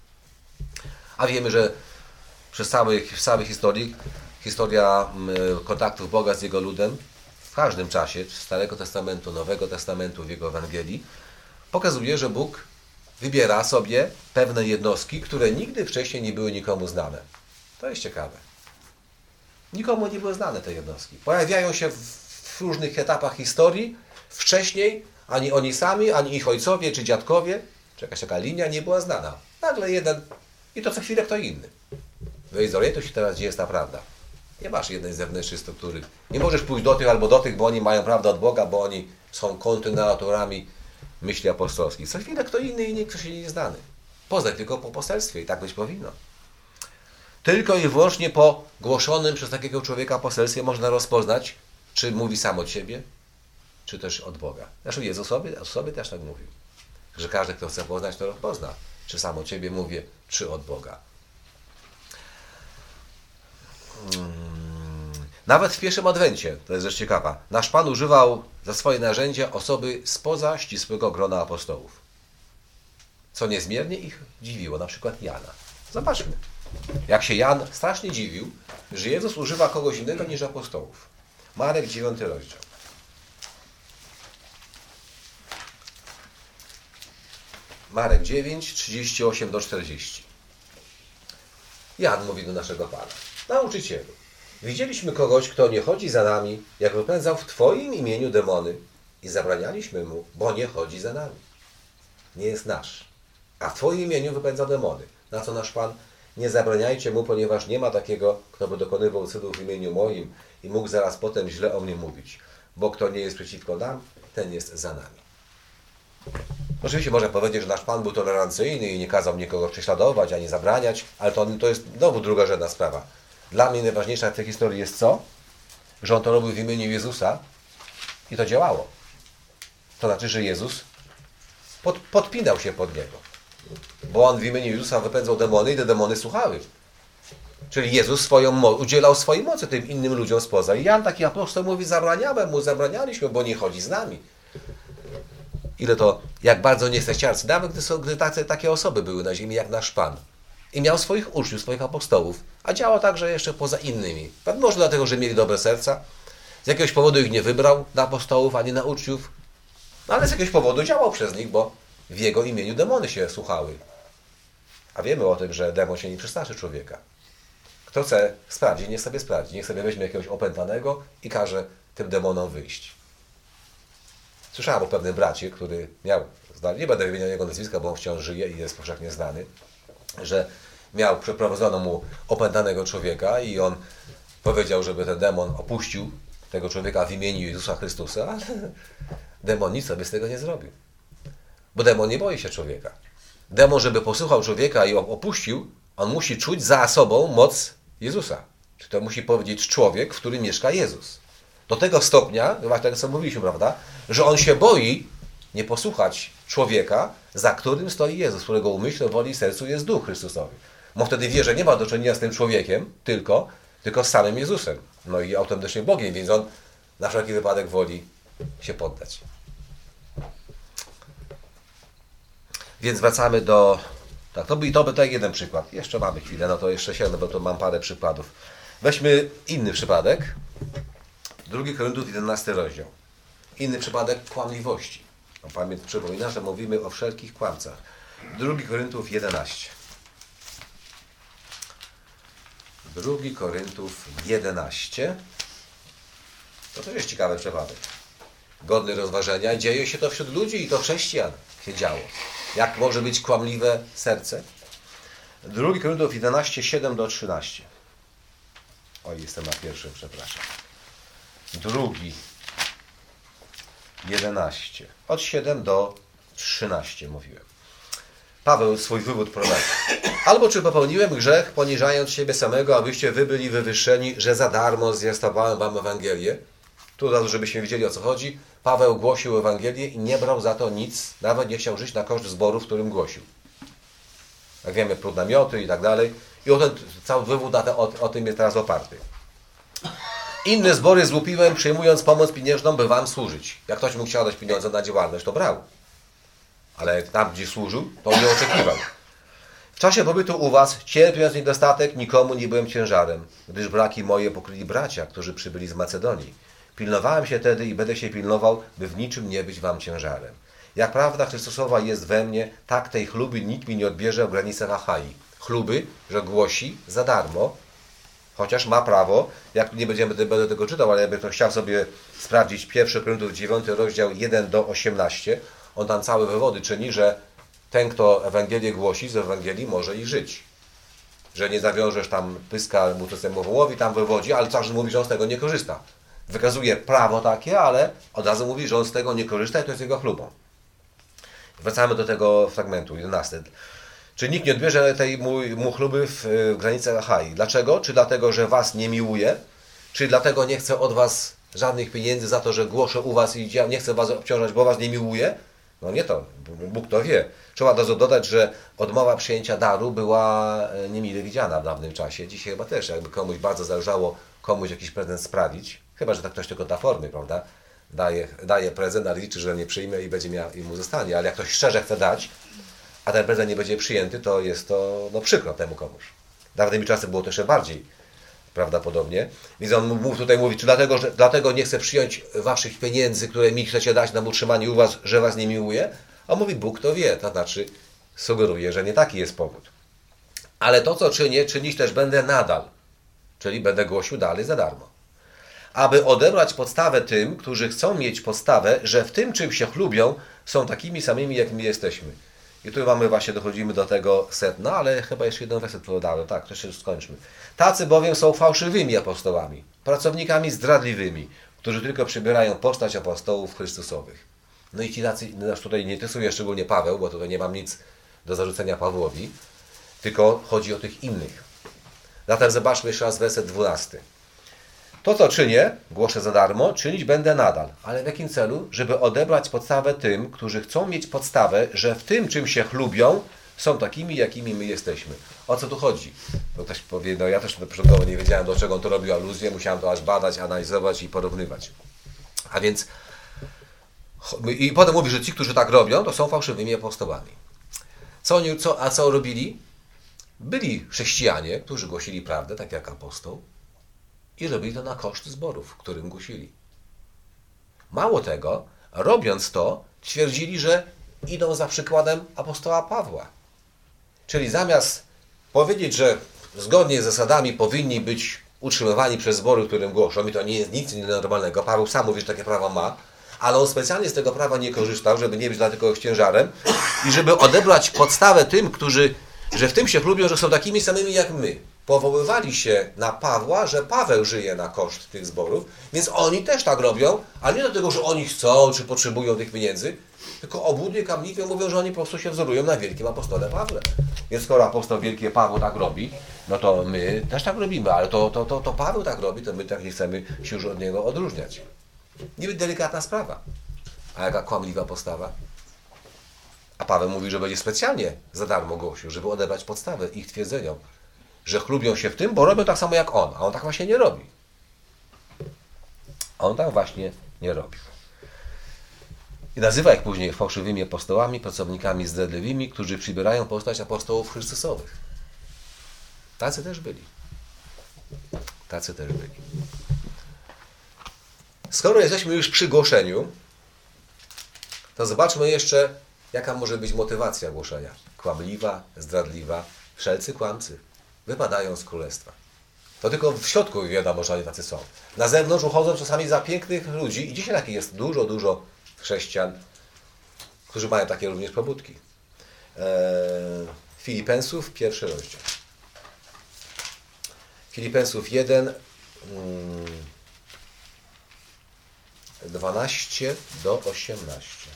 A wiemy, że przez cały, w całej historii, historia kontaktów Boga z Jego ludem, w każdym czasie, Starego Testamentu, Nowego Testamentu, w Jego Ewangelii, pokazuje, że Bóg wybiera sobie pewne jednostki, które nigdy wcześniej nie były nikomu znane. To jest ciekawe. Nikomu nie były znane te jednostki. Pojawiają się w różnych etapach historii, wcześniej ani oni sami, ani ich ojcowie czy dziadkowie, czy jakaś taka linia nie była znana. Nagle jeden i to co chwilę kto inny. Weź zorientuj się teraz, gdzie jest ta prawda. Nie masz jednej zewnętrznej struktury. Nie możesz pójść do tych albo do tych, bo oni mają prawdę od Boga, bo oni są kontynuatorami myśli apostolskiej. Co chwilę kto inny i nikt ktoś nie znany. Poznaj tylko po poselstwie i tak być powinno. Tylko i wyłącznie po głoszonym przez takiego człowieka poselstwie można rozpoznać, czy mówi sam od siebie, czy też od Boga. Zresztą Jezus sobie, o sobie też tak mówił. Że każdy, kto chce poznać, to rozpozna, czy sam od siebie mówię, czy od Boga. Nawet w pierwszym adwencie, to jest rzecz ciekawa, nasz Pan używał za swoje narzędzie osoby spoza ścisłego grona apostołów. Co niezmiernie ich dziwiło, na przykład Jana. Zobaczmy, jak się Jan strasznie dziwił, że Jezus używa kogoś innego niż apostołów. Marek, dziewiąty rozdział. Marek dziewięć, trzydzieści osiem do czterdziestu. Jan mówi do naszego Pana: Nauczycielu, widzieliśmy kogoś, kto nie chodzi za nami, jak wypędzał w Twoim imieniu demony i zabranialiśmy mu, bo nie chodzi za nami. Nie jest nasz, a w Twoim imieniu wypędza demony. Na co nasz Pan: Nie zabraniajcie mu, ponieważ nie ma takiego, kto by dokonywał cudów w imieniu moim i mógł zaraz potem źle o mnie mówić. Bo kto nie jest przeciwko nam, ten jest za nami. Oczywiście można powiedzieć, że nasz Pan był tolerancyjny i nie kazał nikogo prześladować, ani zabraniać, ale to, to jest znowu drugorzędna sprawa. Dla mnie najważniejsza w tej historii jest co? Że On to robił w imieniu Jezusa i to działało. To znaczy, że Jezus pod, podpinał się pod Niego. Bo On w imieniu Jezusa wypędzał demony i te demony słuchały. Czyli Jezus swoją udzielał swojej mocy tym innym ludziom spoza. I Jan, taki apostoł, mówi: zabraniałem mu, zabranialiśmy, bo nie chodzi z nami. Ile to, jak bardzo niechcestiarscy, nawet gdy, są, gdy takie, takie osoby były na ziemi jak nasz Pan. I miał swoich uczniów, swoich apostołów, a działał także jeszcze poza innymi. Może dlatego, że mieli dobre serca, z jakiegoś powodu ich nie wybrał na apostołów, ani na uczniów, no ale z jakiegoś powodu działał przez nich, bo w Jego imieniu demony się słuchały. A wiemy o tym, że demon się nie przestraszy człowieka. Kto chce sprawdzić, niech sobie sprawdzi. Niech sobie weźmie jakiegoś opętanego i każe tym demonom wyjść. Słyszałem o pewnym bracie, który miał znali, nie będę wymieniał jego nazwiska, bo on wciąż żyje i jest powszechnie znany, że miał, przeprowadzono mu opętanego człowieka i on powiedział, żeby ten demon opuścił tego człowieka w imieniu Jezusa Chrystusa, ale demon nic sobie z tego nie zrobił. Bo demon nie boi się człowieka. Demon, żeby posłuchał człowieka i opuścił, on musi czuć za sobą moc Jezusa. Czy to musi powiedzieć człowiek, w którym mieszka Jezus. Do tego stopnia, właśnie tak co mówiliśmy, prawda, że on się boi nie posłuchać człowieka, za którym stoi Jezus, którego umyśle, woli i sercu jest Duch Chrystusowy. Bo wtedy wie, że nie ma do czynienia z tym człowiekiem, tylko, tylko z samym Jezusem. No i autentycznie Bogiem, więc on na wszelki wypadek woli się poddać. Więc wracamy do... Tak, to był to, to jeden przykład. Jeszcze mamy chwilę, no to jeszcze się, no bo to mam parę przykładów. Weźmy inny przypadek. Drugi Koryntiów, jedenasty rozdział. Inny przypadek kłamliwości. No, pamięć przypomina, że mówimy o wszelkich kłamcach. Drugi Koryntiów jedenaście. Drugi Koryntiów jedenaście. To też jest ciekawy przypadek. Godny rozważenia. Dzieje się to wśród ludzi i to chrześcijan się działo. Jak może być kłamliwe serce? Drugi Koryntiów jedenaście, siedem do trzynastu. Oj, jestem na pierwszym, przepraszam. Drugi jedenaście. Od siedem do trzynastu mówiłem. Paweł swój wywód prowadzi. Albo czy popełniłem grzech, poniżając siebie samego, abyście wy byli wywyższeni, że za darmo zwiastowałem wam Ewangelię. Tu od razu, żebyśmy wiedzieli, o co chodzi. Paweł głosił Ewangelię i nie brał za to nic, nawet nie chciał żyć na koszt zboru, w którym głosił. Jak wiemy, pród namioty i tak dalej. I o ten cały wywód na te, o, o tym jest teraz oparty. Inne zbory złupiłem, przyjmując pomoc pieniężną, by wam służyć. Jak ktoś mu chciał dać pieniądze na działalność, to brał. Ale tam, gdzie służył, to nie oczekiwał. W czasie pobytu u was, cierpiąc niedostatek, nikomu nie byłem ciężarem, gdyż braki moje pokryli bracia, którzy przybyli z Macedonii. Pilnowałem się tedy i będę się pilnował, by w niczym nie być wam ciężarem. Jak prawda Chrystusowa jest we mnie, tak tej chluby nikt mi nie odbierze w granicach Achai. Chluby, że głosi za darmo, chociaż ma prawo, jak nie będziemy, będę tego czytał, ale jakby to chciał sobie sprawdzić, pierwszy Koryntiów dziewiąty rozdział jeden do osiemnastego, on tam całe wywody czyni, że ten, kto Ewangelię głosi, z Ewangelii może i żyć. Że nie zawiążesz tam pyska mu to wołowi, tam wywodzi, ale każdy mówi, że on z tego nie korzysta. Wykazuje prawo takie, ale od razu mówi, że on z tego nie korzysta i to jest jego chlubą. Wracamy do tego fragmentu, jedenastego. Czy nikt nie odbierze tej mu, mu chluby w, w granicach Achai? Dlaczego? Czy dlatego, że was nie miłuje? Czy dlatego nie chce od was żadnych pieniędzy za to, że głoszę u was i nie chcę was obciążać, bo was nie miłuje? No nie to, Bóg to wie. Trzeba od razu dodać, że odmowa przyjęcia daru była niemile widziana w dawnym czasie. Dzisiaj chyba też, jakby komuś bardzo zależało komuś jakiś prezent sprawić, chyba że tak ktoś tylko dla formy, prawda? Daje, daje prezent, ale liczy, że nie przyjmie i będzie miał, i mu zostanie. Ale jak ktoś szczerze chce dać, a ten prezent nie będzie przyjęty, to jest to no, przykro temu komuś. Dawnymi czasy było to jeszcze bardziej prawdopodobnie. Więc on mógł tutaj mówić, czy dlatego, że dlatego nie chcę przyjąć waszych pieniędzy, które mi chcecie dać na utrzymanie u was, że was nie miłuje? A mówi, Bóg to wie, to znaczy sugeruje, że nie taki jest powód. Ale to, co czynię, czynić też będę nadal. Czyli będę głosił dalej za darmo. Aby odebrać podstawę tym, którzy chcą mieć podstawę, że w tym, czym się chlubią, są takimi samymi, jak my jesteśmy. I tu mamy właśnie, dochodzimy do tego setna, ale chyba jeszcze jeden werset podałem. Tak, to jeszcze skończmy. Tacy bowiem są fałszywymi apostołami, pracownikami zdradliwymi, którzy tylko przybierają postać apostołów Chrystusowych. No i ci tacy, nas tutaj nie interesuje szczególnie Paweł, bo tutaj nie mam nic do zarzucenia Pawłowi, tylko chodzi o tych innych. Zatem zobaczmy jeszcze raz werset dwunasty. To, co czynię, głoszę za darmo, czynić będę nadal. Ale w jakim celu? Żeby odebrać podstawę tym, którzy chcą mieć podstawę, że w tym, czym się chlubią, są takimi, jakimi my jesteśmy. O co tu chodzi? To ktoś powie, no ja też początkowo nie wiedziałem, do czego on to robił aluzję, musiałem to aż badać, analizować i porównywać. A więc i potem mówi, że ci, którzy tak robią, to są fałszywymi apostołami. Co oni, co, a co robili? Byli chrześcijanie, którzy głosili prawdę, tak jak apostoł, i robili to na koszt zborów, którym głosili. Mało tego, robiąc to, twierdzili, że idą za przykładem apostoła Pawła. Czyli zamiast powiedzieć, że zgodnie z zasadami powinni być utrzymywani przez zbory, którym głoszą, i to nie jest nic nienormalnego, Paweł sam mówi, że takie prawo ma, Ale on specjalnie z tego prawa nie korzystał, żeby nie być dla tego ciężarem i żeby odebrać podstawę tym, którzy, że w tym się chlubią, że są takimi samymi jak my. Powoływali się na Pawła, że Paweł żyje na koszt tych zborów, więc oni też tak robią, ale nie dlatego, że oni chcą, czy potrzebują tych pieniędzy, tylko obłudnie, kamliwie mówią, że oni po prostu się wzorują na wielkim apostole Pawle. Więc skoro apostoł wielki Paweł tak robi, no to my też tak robimy, ale to, to, to, to Paweł tak robi, to my tak nie chcemy się już od niego odróżniać. Niby delikatna sprawa. A jaka kłamliwa postawa? A Paweł mówi, że będzie specjalnie za darmo głosił, żeby odebrać podstawę ich twierdzeniom, że chlubią się w tym, bo robią tak samo jak on, a on tak właśnie nie robi. On tak właśnie nie robi. I nazywa ich później fałszywymi apostołami, pracownikami zdradliwymi, którzy przybierają postać apostołów Chrystusowych. Tacy też byli. Tacy też byli. Skoro jesteśmy już przy głoszeniu, to zobaczmy jeszcze, jaka może być motywacja głoszenia. Kłamliwa, zdradliwa, wszelcy kłamcy wypadają z królestwa. To tylko w środku wiadomo, że oni tacy są. Na zewnątrz uchodzą czasami za pięknych ludzi i dzisiaj takich jest dużo, dużo chrześcijan, którzy mają takie również pobudki. Eee, Filipensów, pierwszy rozdział. Filipensów jeden, dwanaście do osiemnastu.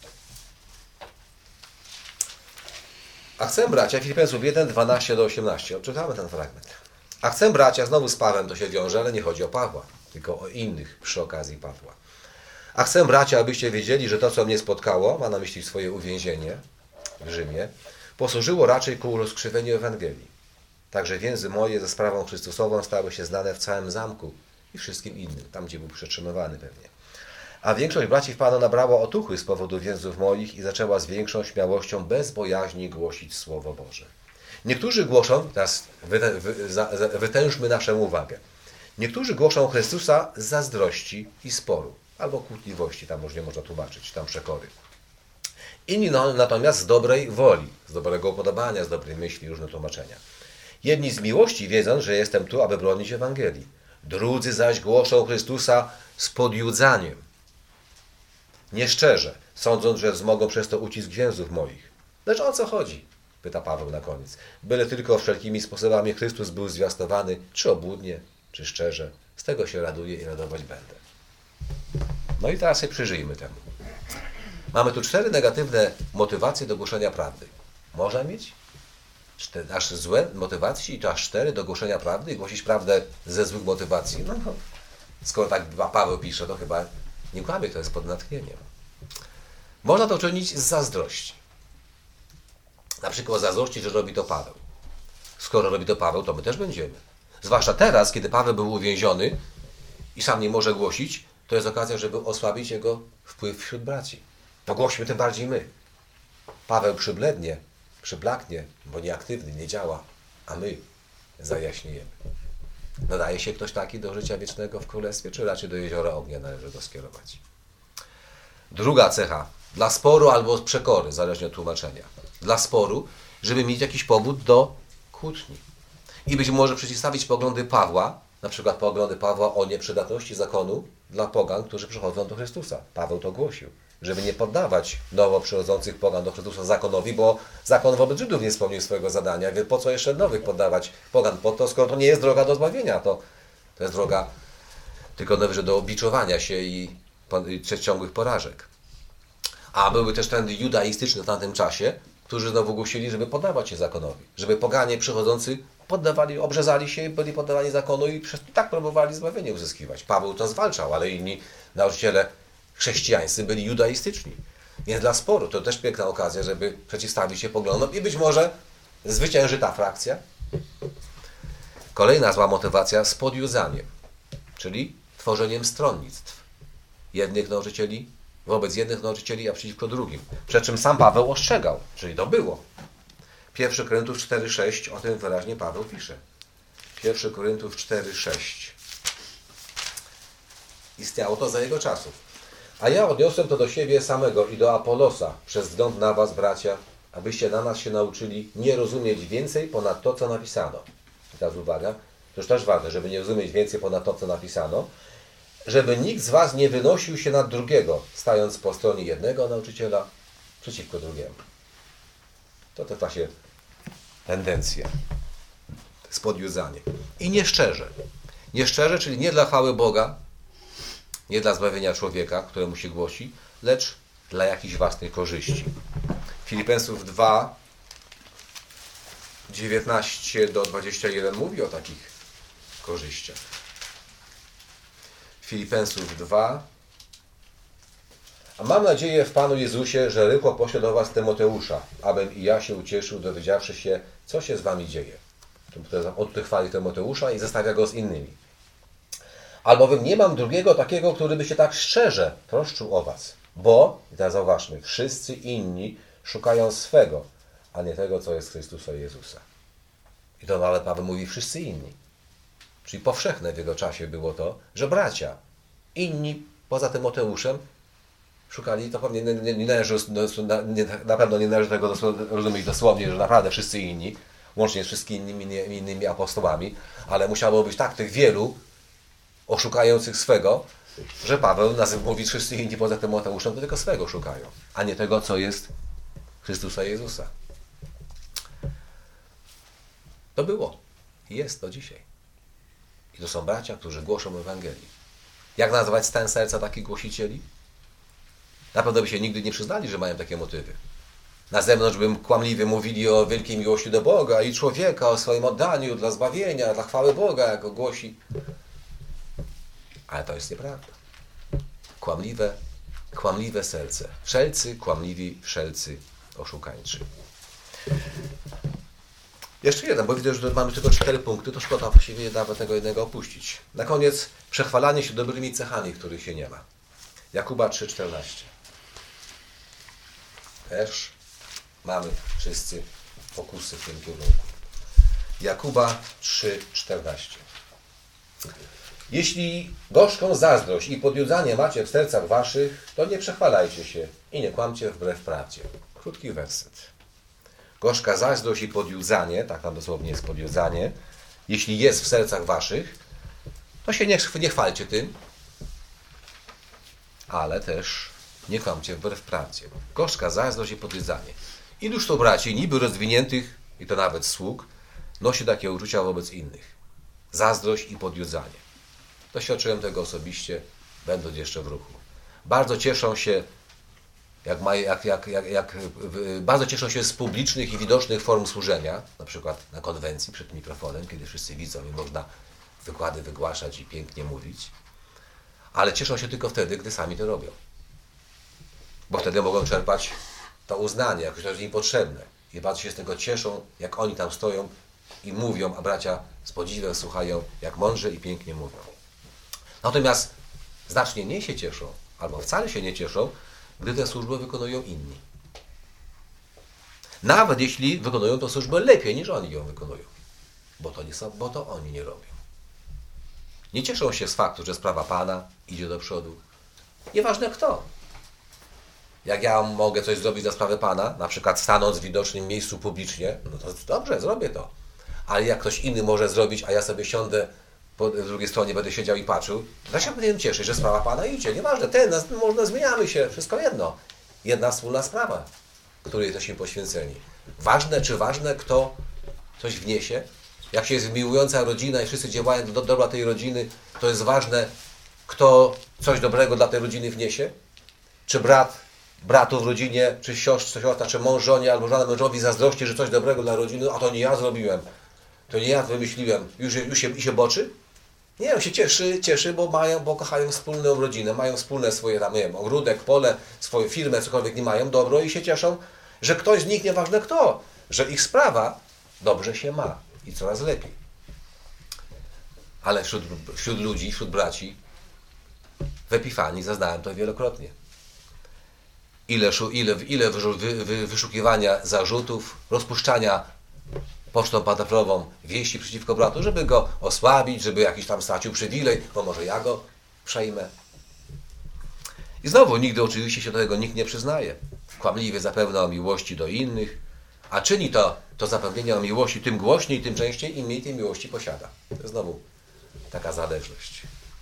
A chcę, bracia, Filipensów jeden, dwanaście do osiemnastu. Odczytamy ten fragment. A chcę, bracia, znowu z Pawłem to się wiąże, ale nie chodzi o Pawła, tylko o innych przy okazji Pawła. A chcę, bracia, abyście wiedzieli, że to, co mnie spotkało, ma na myśli swoje uwięzienie w Rzymie, posłużyło raczej ku rozkrzywieniu Ewangelii. Także więzy moje ze sprawą Chrystusową stały się znane w całym zamku i wszystkim innym, tam gdzie był przetrzymywany pewnie. A większość braci w Panu nabrała otuchy z powodu więzów moich i zaczęła z większą śmiałością, bez bojaźni głosić Słowo Boże. Niektórzy głoszą, teraz wytę, wy, za, wytężmy naszą uwagę, niektórzy głoszą Chrystusa z zazdrości i sporu, albo kłótliwości, tam różnie można tłumaczyć, tam przekory. Inni no, natomiast z dobrej woli, z dobrego upodobania, z dobrej myśli, różne tłumaczenia. Jedni z miłości, wiedząc, że jestem tu, aby bronić Ewangelii. Drudzy zaś głoszą Chrystusa z podjudzaniem. Nieszczerze, sądząc, że wzmogą przez to ucisk więzów moich. Lecz o co chodzi? Pyta Paweł na koniec. Byle tylko wszelkimi sposobami Chrystus był zwiastowany, czy obłudnie, czy szczerze. Z tego się raduję i radować będę. No i teraz się przyjrzyjmy temu. Mamy tu cztery negatywne motywacje do głoszenia prawdy. Można mieć cztery, aż złe motywacje i to aż cztery do głoszenia prawdy i głosić prawdę ze złych motywacji. No, no. Skoro tak Paweł pisze, to chyba nie kłamie, to jest pod natchnieniem. Można to czynić z zazdrości. Na przykład zazdrości, że robi to Paweł. Skoro robi to Paweł, to my też będziemy. Zwłaszcza teraz, kiedy Paweł był uwięziony i sam nie może głosić, to jest okazja, żeby osłabić jego wpływ wśród braci. To głośmy tym bardziej my. Paweł przyblednie, przyblaknie, bo nieaktywny, nie działa, a my zajaśniejemy. Nadaje się ktoś taki do życia wiecznego w Królestwie, czy raczej do jeziora ognia należy go skierować? Druga cecha. Dla sporu albo przekory, zależnie od tłumaczenia. Dla sporu, żeby mieć jakiś powód do kłótni. I być może przeciwstawić poglądy Pawła, na przykład poglądy Pawła o nieprzydatności zakonu dla pogan, którzy przychodzą do Chrystusa. Paweł to głosił, żeby nie poddawać nowo przychodzących pogan do Chrystusa zakonowi, bo zakon wobec Żydów nie spełnił swojego zadania, więc po co jeszcze nowych poddawać pogan po to, skoro to nie jest droga do zbawienia, to, to jest droga tylko najwyżej do biczowania się i, i ciągłych porażek. A były też trendy judaistyczne w tamtym czasie, którzy znowu głosili, żeby poddawać się zakonowi, żeby poganie przychodzący poddawali, obrzezali się i byli poddawani zakonu i przez tak próbowali zbawienie uzyskiwać. Paweł to zwalczał, ale inni nauczyciele chrześcijańscy byli judaistyczni. Więc dla sporu to też piękna okazja, żeby przeciwstawić się poglądom i być może zwycięży ta frakcja. Kolejna zła motywacja z podjudzaniem, czyli tworzeniem stronnictw. Jednych nauczycieli wobec jednych nauczycieli, a przeciwko drugim. Przed czym sam Paweł ostrzegał, czyli to było. pierwszy Koryntów cztery sześć, o tym wyraźnie Paweł pisze. pierwszy Koryntów cztery sześć. Istniało to za jego czasów. A ja odniosłem to do siebie samego i do Apolosa, przez wzgląd na was, bracia, abyście na nas się nauczyli nie rozumieć więcej ponad to, co napisano. I teraz uwaga, to już też ważne, żeby nie rozumieć więcej ponad to, co napisano. żeby nikt z was nie wynosił się nad drugiego, stając po stronie jednego nauczyciela przeciwko drugiemu. To te właśnie tendencje, spodjudzanie. I nieszczerze. Nieszczerze, czyli nie dla chwały Boga, nie dla zbawienia człowieka, któremu się głosi, lecz dla jakichś własnych korzyści. Filipensów dwa, dziewiętnaście do dwudziestu jeden mówi o takich korzyściach. Filipensów dwa. A mam nadzieję w Panu Jezusie, że rychło pośle do was Tymoteusza, abym i ja się ucieszył, dowiedziawszy się, co się z wami dzieje. On tutaj chwali Tymoteusza i zestawia go z innymi. Albowiem nie mam drugiego takiego, który by się tak szczerze troszczył o was. Bo, i teraz zauważmy, wszyscy inni szukają swego, a nie tego, co jest Chrystusa Jezusa. I to nawet Paweł mówi wszyscy inni. Czyli powszechne w jego czasie było to, że bracia, inni poza Tymoteuszem, szukali, to pewnie nie, nie, nie należy, nie, na pewno nie należy tego rozumieć dosłownie, że naprawdę wszyscy inni, łącznie z wszystkimi innymi, innymi apostołami, ale musiało być tak tych wielu oszukających swego, że Paweł mówi wszyscy inni poza Tymoteuszem, to tylko swego szukają, a nie tego, co jest Chrystusa Jezusa. To było i jest to dzisiaj. I to są bracia, którzy głoszą Ewangelii. Jak nazwać stan serca takich głosicieli? Na pewno by się nigdy nie przyznali, że mają takie motywy. Na zewnątrz bym kłamliwie mówili o wielkiej miłości do Boga i człowieka, o swoim oddaniu dla zbawienia, dla chwały Boga, jak go głosi. Ale to jest nieprawda. Kłamliwe, kłamliwe serce. Wszelcy kłamliwi, wszelcy oszukańczy. Jeszcze jeden, bo widzę, że mamy tylko cztery punkty, to szkoda właściwie nawet tego jednego opuścić. Na koniec przechwalanie się dobrymi cechami, których się nie ma. Jakuba trzy czternaście. Też mamy wszyscy pokusy w tym kierunku. Jakuba trzy czternaście. Jeśli gorzką zazdrość i podjudzanie macie w sercach waszych, to nie przechwalajcie się i nie kłamcie wbrew prawdzie. Krótki werset. Gorzka zazdrość i podjudzanie, tak tam dosłownie jest podjudzanie, jeśli jest w sercach waszych, to się nie, nie chwalcie tym, ale też nie kłamcie wbrew prawdzie. Gorzka zazdrość i podjudzanie. Iluż to braci, niby rozwiniętych, i to nawet sług, nosi takie uczucia wobec innych. Zazdrość i podjudzanie. Doświadczyłem tego osobiście, będąc jeszcze w ruchu. Bardzo cieszą się, jak, ma, jak, jak, jak, jak, bardzo cieszą się z publicznych i widocznych form służenia, na przykład na konwencji przed mikrofonem, kiedy wszyscy widzą i można wykłady wygłaszać i pięknie mówić. Ale cieszą się tylko wtedy, gdy sami to robią. Bo wtedy mogą czerpać to uznanie, jakoś to jest im potrzebne. I bardzo się z tego cieszą, jak oni tam stoją i mówią, a bracia z podziwem słuchają, jak mądrze i pięknie mówią. Natomiast znacznie mniej się cieszą, albo wcale się nie cieszą, gdy tę służbę wykonują inni. Nawet jeśli wykonują tę służbę lepiej, niż oni ją wykonują. Bo to, nie są, bo to oni nie robią. Nie cieszą się z faktu, że sprawa Pana idzie do przodu. Nieważne kto. Jak ja mogę coś zrobić za sprawę Pana, na przykład stanąc w widocznym miejscu publicznie, no to dobrze, zrobię to. Ale jak ktoś inny może zrobić, a ja sobie siądę po drugiej stronie, będę siedział i patrzył, to się powinienem cieszyć, że sprawa Pana idzie. Nieważne, ten, nas, można zmieniamy się, wszystko jedno. Jedna wspólna sprawa, której jesteśmy poświęceni. Ważne czy ważne, kto coś wniesie. Jak się jest miłująca rodzina i wszyscy działają do dobra tej rodziny, to jest ważne, kto coś dobrego dla tej rodziny wniesie. Czy brat bratu w rodzinie, czy siostra, siostra, czy mąż żonie, albo żona mężowi zazdrości, że coś dobrego dla rodziny, a to nie ja zrobiłem, to nie ja wymyśliłem, już, już się, i się boczy? Nie, on się cieszy, cieszy, bo mają, bo kochają wspólną rodzinę, mają wspólne swoje tam, nie wiem, ogródek, pole, swoją firmę, cokolwiek nie mają, dobro i się cieszą, że ktoś z nich, nieważne kto, że ich sprawa dobrze się ma i coraz lepiej. Ale wśród, wśród ludzi, wśród braci w Epifanii zaznałem to wielokrotnie. Ile, ile, ile wy, wy, wyszukiwania zarzutów, rozpuszczania pocztą pantoflową wieści przeciwko bratu, żeby go osłabić, żeby jakiś tam stracił przywilej, bo może ja go przejmę. I znowu nigdy oczywiście się do tego nikt nie przyznaje. Kłamliwie zapewnia o miłości do innych, a czyni to, to zapewnienie o miłości tym głośniej, tym częściej, im mniej tej miłości posiada. To jest znowu taka zależność.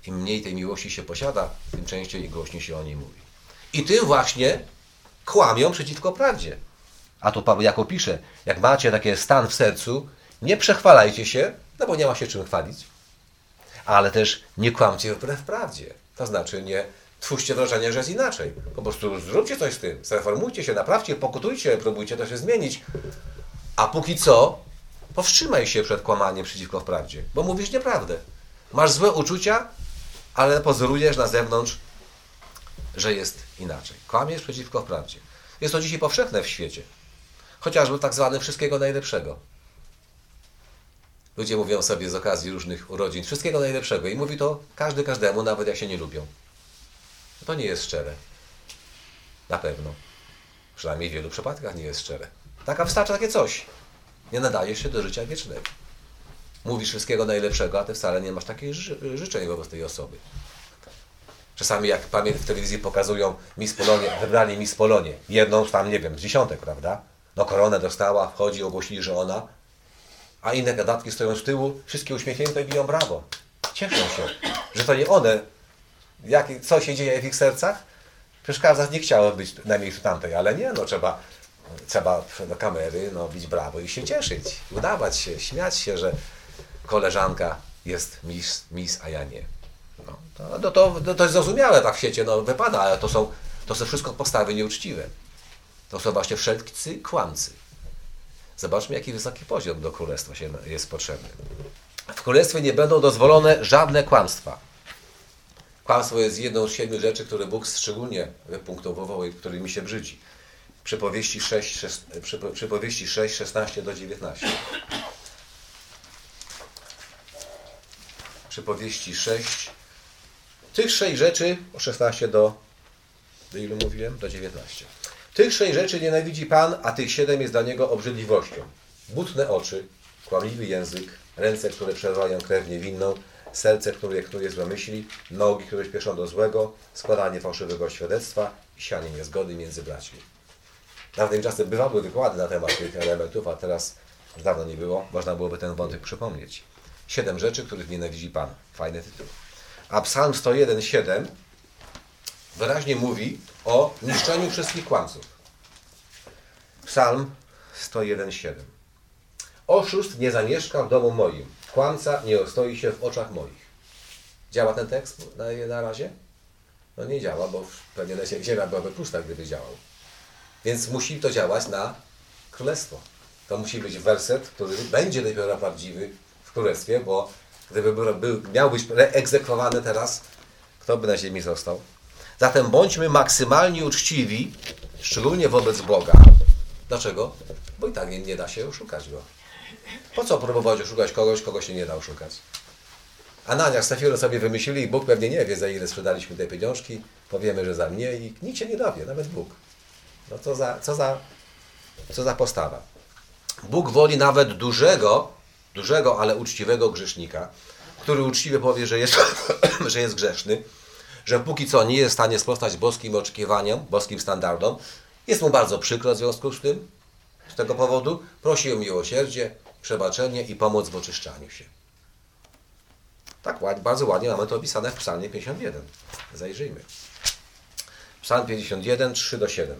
Im mniej tej miłości się posiada, tym częściej i głośniej się o niej mówi. I tym właśnie kłamią przeciwko prawdzie. A tu Paweł Jakub pisze, jak macie taki stan w sercu, nie przechwalajcie się, no bo nie ma się czym chwalić, ale też nie kłamcie wbrew prawdzie. To znaczy nie twórzcie wrażenie, że jest inaczej. Po prostu zróbcie coś z tym, zreformujcie się, naprawcie, pokutujcie, próbujcie to się zmienić. A póki co, powstrzymaj się przed kłamaniem przeciwko prawdzie, bo mówisz nieprawdę. Masz złe uczucia, ale pozorujesz na zewnątrz, że jest inaczej. Kłamiesz przeciwko prawdzie. Jest to dzisiaj powszechne w świecie. Chociażby tak zwane wszystkiego najlepszego. Ludzie mówią sobie z okazji różnych urodzin wszystkiego najlepszego i mówi to każdy każdemu, nawet jak się nie lubią. To nie jest szczere. Na pewno. Przynajmniej w wielu przypadkach nie jest szczere. Taka wystarcza takie coś. Nie nadajesz się do życia wiecznego. Mówisz wszystkiego najlepszego, a ty wcale nie masz takich ży- życzeń wobec tej osoby. Czasami jak w telewizji pokazują Miss Polonię, wybrali Miss Polonię. Jedną tam, nie wiem, z dziesiątek, prawda? No koronę dostała, wchodzi, ogłosili, że ona. A inne gadatki stoją z tyłu, wszystkie uśmiechnięte i biją brawo. Cieszą się, że to nie one, jak, co się dzieje w ich sercach. Przecież każda z nich chciała być na miejscu tamtej, ale nie, no trzeba, trzeba do kamery no, bić brawo i się cieszyć, udawać się, śmiać się, że koleżanka jest miss, miss a ja nie. No, to, to, to, to jest zrozumiałe tak w świecie, no wypada, ale to są, to są wszystko postawy nieuczciwe. To są właśnie wszelcy kłamcy. Zobaczmy, jaki wysoki poziom do królestwa się jest potrzebny. W królestwie nie będą dozwolone żadne kłamstwa. Kłamstwo jest jedną z siedmiu rzeczy, które Bóg szczególnie wypunktował i którymi się brzydzi. Przypowieści sześć, przypowieści sześć, szesnaście do dziewiętnastu. Przypowieści sześć. Tych sześć rzeczy, o szesnaście do, do ilu mówiłem? Do dziewiętnastu. Tych sześć rzeczy nienawidzi Pan, a tych siedem jest dla Niego obrzydliwością. Butne oczy, kłamliwy język, ręce, które przelewają krew niewinną, serce, które knuje złe myśli, nogi, które śpieszą do złego, składanie fałszywego świadectwa i sianie niezgody między braćmi. Dawnym czasem bywały wykłady na temat tych elementów, a teraz już dawno nie było. Można byłoby ten wątek przypomnieć. Siedem rzeczy, których nienawidzi Pan. Fajny tytuł. A Psalm sto jeden, siedem wyraźnie mówi o niszczeniu wszystkich kłamców. Psalm sto jeden, siedem. Oszust nie zamieszka w domu moim. Kłamca nie ostoi się w oczach moich. Działa ten tekst na, na razie? No nie działa, bo pewnie ziemia byłaby pusta, gdyby działał. Więc musi to działać na królestwo. To musi być werset, który będzie dopiero prawdziwy w królestwie, bo gdyby był, był, miał być egzekwowany teraz, kto by na ziemi został? Zatem bądźmy maksymalnie uczciwi, szczególnie wobec Boga. Dlaczego? Bo i tak nie, nie da się oszukać Go. Po co próbować oszukać kogoś, kogo się nie da oszukać? Anania z Safirą sobie wymyślili i Bóg pewnie nie wie, za ile sprzedaliśmy te pieniążki. Powiemy, że za mnie i nikt się nie dowie, nawet Bóg. No co za, co za, co za postawa. Bóg woli nawet dużego, dużego, ale uczciwego grzesznika, który uczciwie powie, że jest, że jest grzeszny, że póki co nie jest w stanie sprostać boskim oczekiwaniom, boskim standardom. Jest mu bardzo przykro w związku z tym, z tego powodu. Prosi o miłosierdzie, przebaczenie i pomoc w oczyszczaniu się. Tak ładnie, bardzo ładnie mamy to opisane w Psalmie pięćdziesiąt jeden. Zajrzyjmy. Psalm pięćdziesiąt jeden, trzy do siedmiu.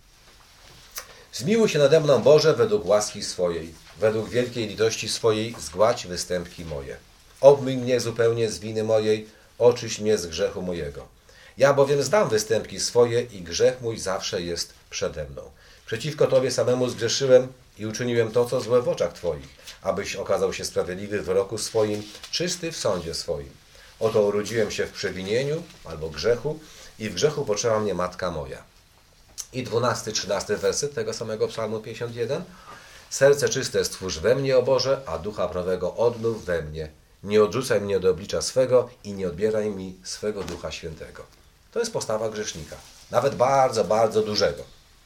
Zmiłuj się nade mną, Boże, według łaski swojej, według wielkiej litości swojej zgładź występki moje. Obmyj mnie zupełnie z winy mojej, oczyść mnie z grzechu mojego. Ja bowiem zdam występki swoje i grzech mój zawsze jest przede mną. Przeciwko Tobie samemu zgrzeszyłem i uczyniłem to, co złe w oczach Twoich, abyś okazał się sprawiedliwy w wyroku swoim, czysty w sądzie swoim. Oto urodziłem się w przewinieniu albo grzechu i w grzechu poczęła mnie matka moja. I dwunasty, trzynasty werset tego samego Psalmu pięćdziesiąt jeden. Serce czyste stwórz we mnie, o Boże, a ducha prawego odnów we mnie. Nie odrzucaj mnie do oblicza swego i nie odbieraj mi swego Ducha Świętego. To jest postawa grzesznika. Nawet bardzo, bardzo dużego.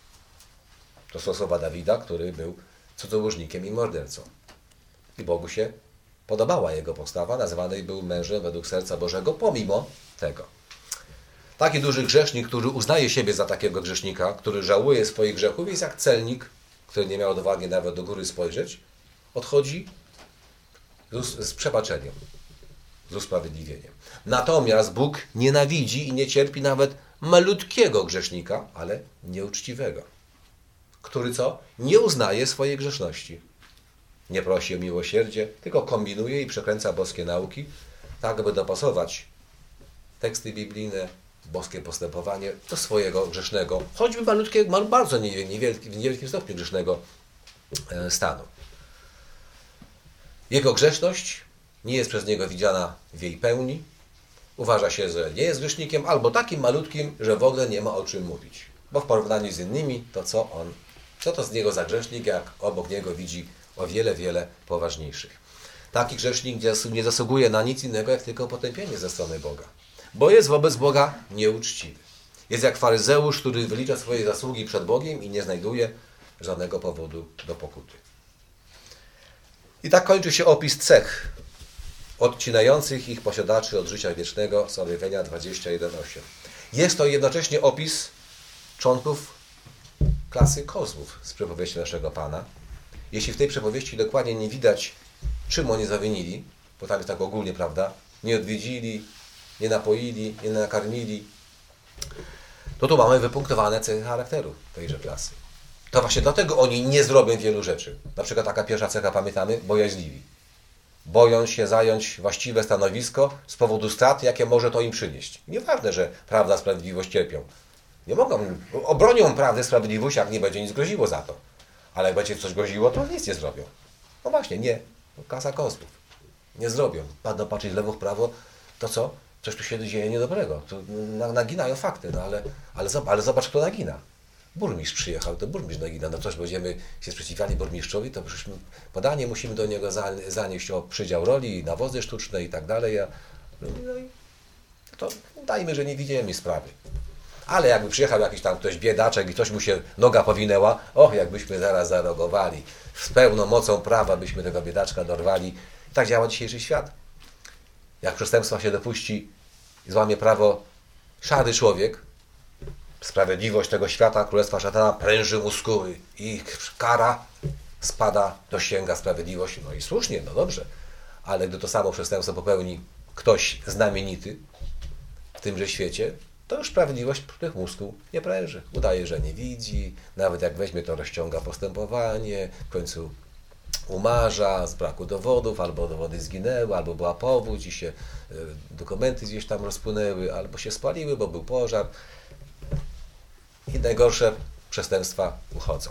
To są słowa Dawida, który był cudzołożnikiem i mordercą. I Bogu się podobała jego postawa. Nazywany był mężem według serca Bożego, pomimo tego. Taki duży grzesznik, który uznaje siebie za takiego grzesznika, który żałuje swoich grzechów, jest jak celnik, który nie miał odwagi nawet do góry spojrzeć, odchodzi z, z przebaczeniem, z usprawiedliwieniem. Natomiast Bóg nienawidzi i nie cierpi nawet malutkiego grzesznika, ale nieuczciwego, który co? Nie uznaje swojej grzeszności. Nie prosi o miłosierdzie, tylko kombinuje i przekręca boskie nauki, tak aby dopasować teksty biblijne, boskie postępowanie do swojego grzesznego, choćby malutkiego, bardzo niewielkim, w niewielkim stopniu grzesznego stanu. Jego grzeszność nie jest przez niego widziana w jej pełni. Uważa się, że nie jest grzesznikiem albo takim malutkim, że w ogóle nie ma o czym mówić. Bo w porównaniu z innymi, to co on, co to z niego za grzesznik, jak obok niego widzi o wiele, wiele poważniejszych. Taki grzesznik nie zasługuje na nic innego, jak tylko potępienie ze strony Boga. Bo jest wobec Boga nieuczciwy. Jest jak faryzeusz, który wylicza swoje zasługi przed Bogiem i nie znajduje żadnego powodu do pokuty. I tak kończy się opis cech odcinających ich posiadaczy od życia wiecznego z Objawienia dwadzieścia jeden osiem. Jest to jednocześnie opis członków klasy kozłów z przypowieści naszego Pana. Jeśli w tej przypowieści dokładnie nie widać, czym oni zawinili, bo tam jest tak ogólnie, prawda, nie odwiedzili, nie napoili, nie nakarmili, to tu mamy wypunktowane cechy charakteru tejże klasy. To właśnie dlatego oni nie zrobią wielu rzeczy. Na przykład taka pierwsza cecha, pamiętamy, bojaźliwi. Boją się zająć właściwe stanowisko z powodu strat, jakie może to im przynieść. Nieważne, że prawda, sprawiedliwość cierpią. Nie mogą, obronią prawdę, sprawiedliwość, jak nie będzie nic groziło za to. Ale jak będzie coś groziło, to nic nie zrobią. No właśnie, nie. Klasa kozłów. Nie zrobią. Padną patrzeć w lewo, w prawo, to co? Coś tu się dzieje niedobrego. To naginają fakty, no ale, ale, ale zobacz, kto nagina. Burmistrz przyjechał, to burmistrz nagina. No coś będziemy się sprzeciwiali burmistrzowi, to przecież podanie musimy do niego zanieść o przydział roli, nawozy sztuczne i tak dalej. No i to dajmy, że nie widzimy sprawy. Ale jakby przyjechał jakiś tam ktoś biedaczek i ktoś mu się noga powinęła, och, jakbyśmy zaraz zareagowali. Z pełną mocą prawa byśmy tego biedaczka dorwali. Tak działa dzisiejszy świat. Jak przestępstwa się dopuści i złamie prawo szary człowiek, sprawiedliwość tego świata, królestwa szatana pręży mu skóry i kara spada, dosięga sprawiedliwość. No i słusznie, no dobrze. Ale gdy to samo przestępstwo popełni ktoś znamienity w tymże świecie, to już sprawiedliwość tych mózgów nie pręży. Udaje, że nie widzi, nawet jak weźmie, to rozciąga postępowanie, w końcu umarza z braku dowodów, albo dowody zginęły, albo była powódź i się dokumenty gdzieś tam rozpłynęły, albo się spaliły, bo był pożar. I najgorsze przestępstwa uchodzą.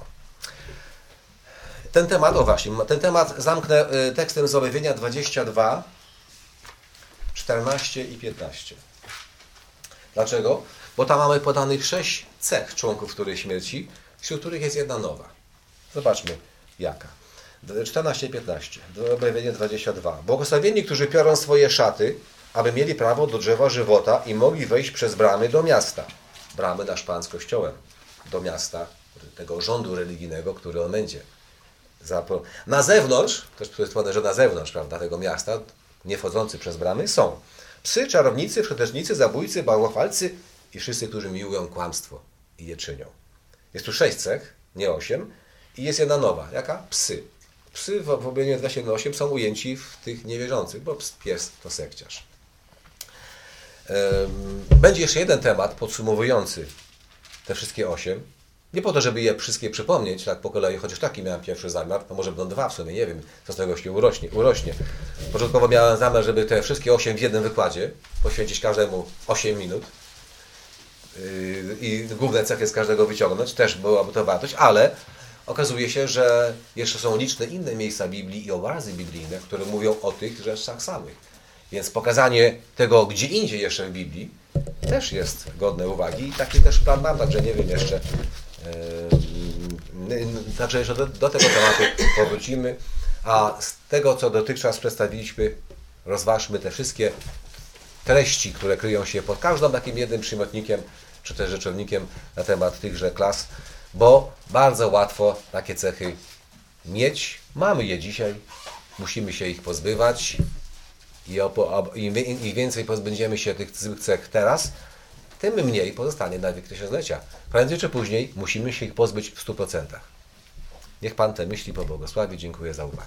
Ten temat, o właśnie, ten temat zamknę tekstem z Objawienia dwadzieścia dwa, czternaście i piętnaście. Dlaczego? Bo tam mamy podanych sześć cech członków której śmierci, wśród których jest jedna nowa. Zobaczmy jaka. czternaście i piętnaście. Objawienie dwadzieścia dwa. Błogosławieni, którzy piorą swoje szaty, aby mieli prawo do drzewa żywota i mogli wejść przez bramy do miasta. Bramy na szpan z kościołem. Do miasta, tego rządu religijnego, który on będzie. Na zewnątrz, też jest powiedziane, że na zewnątrz, prawda, tego miasta, nie wchodzący przez bramy, są psy, czarownicy, wszetecznicy, zabójcy, bałwochwalcy i wszyscy, którzy miłują kłamstwo i je czynią. Jest tu sześć cech, nie osiem. I jest jedna nowa. Jaka? Psy. Psy w Objawieniu dwadzieścia osiem są ujęci w tych niewierzących, bo pies to sekciarz. Będzie jeszcze jeden temat podsumowujący te wszystkie osiem. Nie po to, żeby je wszystkie przypomnieć, tak po kolei, chociaż taki miałem pierwszy zamiar, to może będą dwa w sumie, nie wiem, co z tego się urośnie. urośnie. Początkowo miałem zamiar, żeby te wszystkie osiem w jednym wykładzie poświęcić każdemu osiem minut i główne cechy z każdego wyciągnąć, też byłaby to wartość, ale okazuje się, że jeszcze są liczne inne miejsca Biblii i obrazy biblijne, które mówią o tych rzeczach samych. Więc pokazanie tego gdzie indziej jeszcze w Biblii też jest godne uwagi i taki też plan mam, także nie wiem jeszcze, yy, także jeszcze do, do tego tematu powrócimy, a z tego, co dotychczas przedstawiliśmy, rozważmy te wszystkie treści, które kryją się pod każdym takim jednym przymiotnikiem, czy też rzeczownikiem na temat tychże klas, bo bardzo łatwo takie cechy mieć. Mamy je dzisiaj, musimy się ich pozbywać i im więcej pozbędziemy się tych złych cech teraz, tym mniej pozostanie na wiek tysiąclecia. Prędzej czy później musimy się ich pozbyć w stu procentach. Niech Pan te myśli pobłogosławi. Dziękuję za uwagę.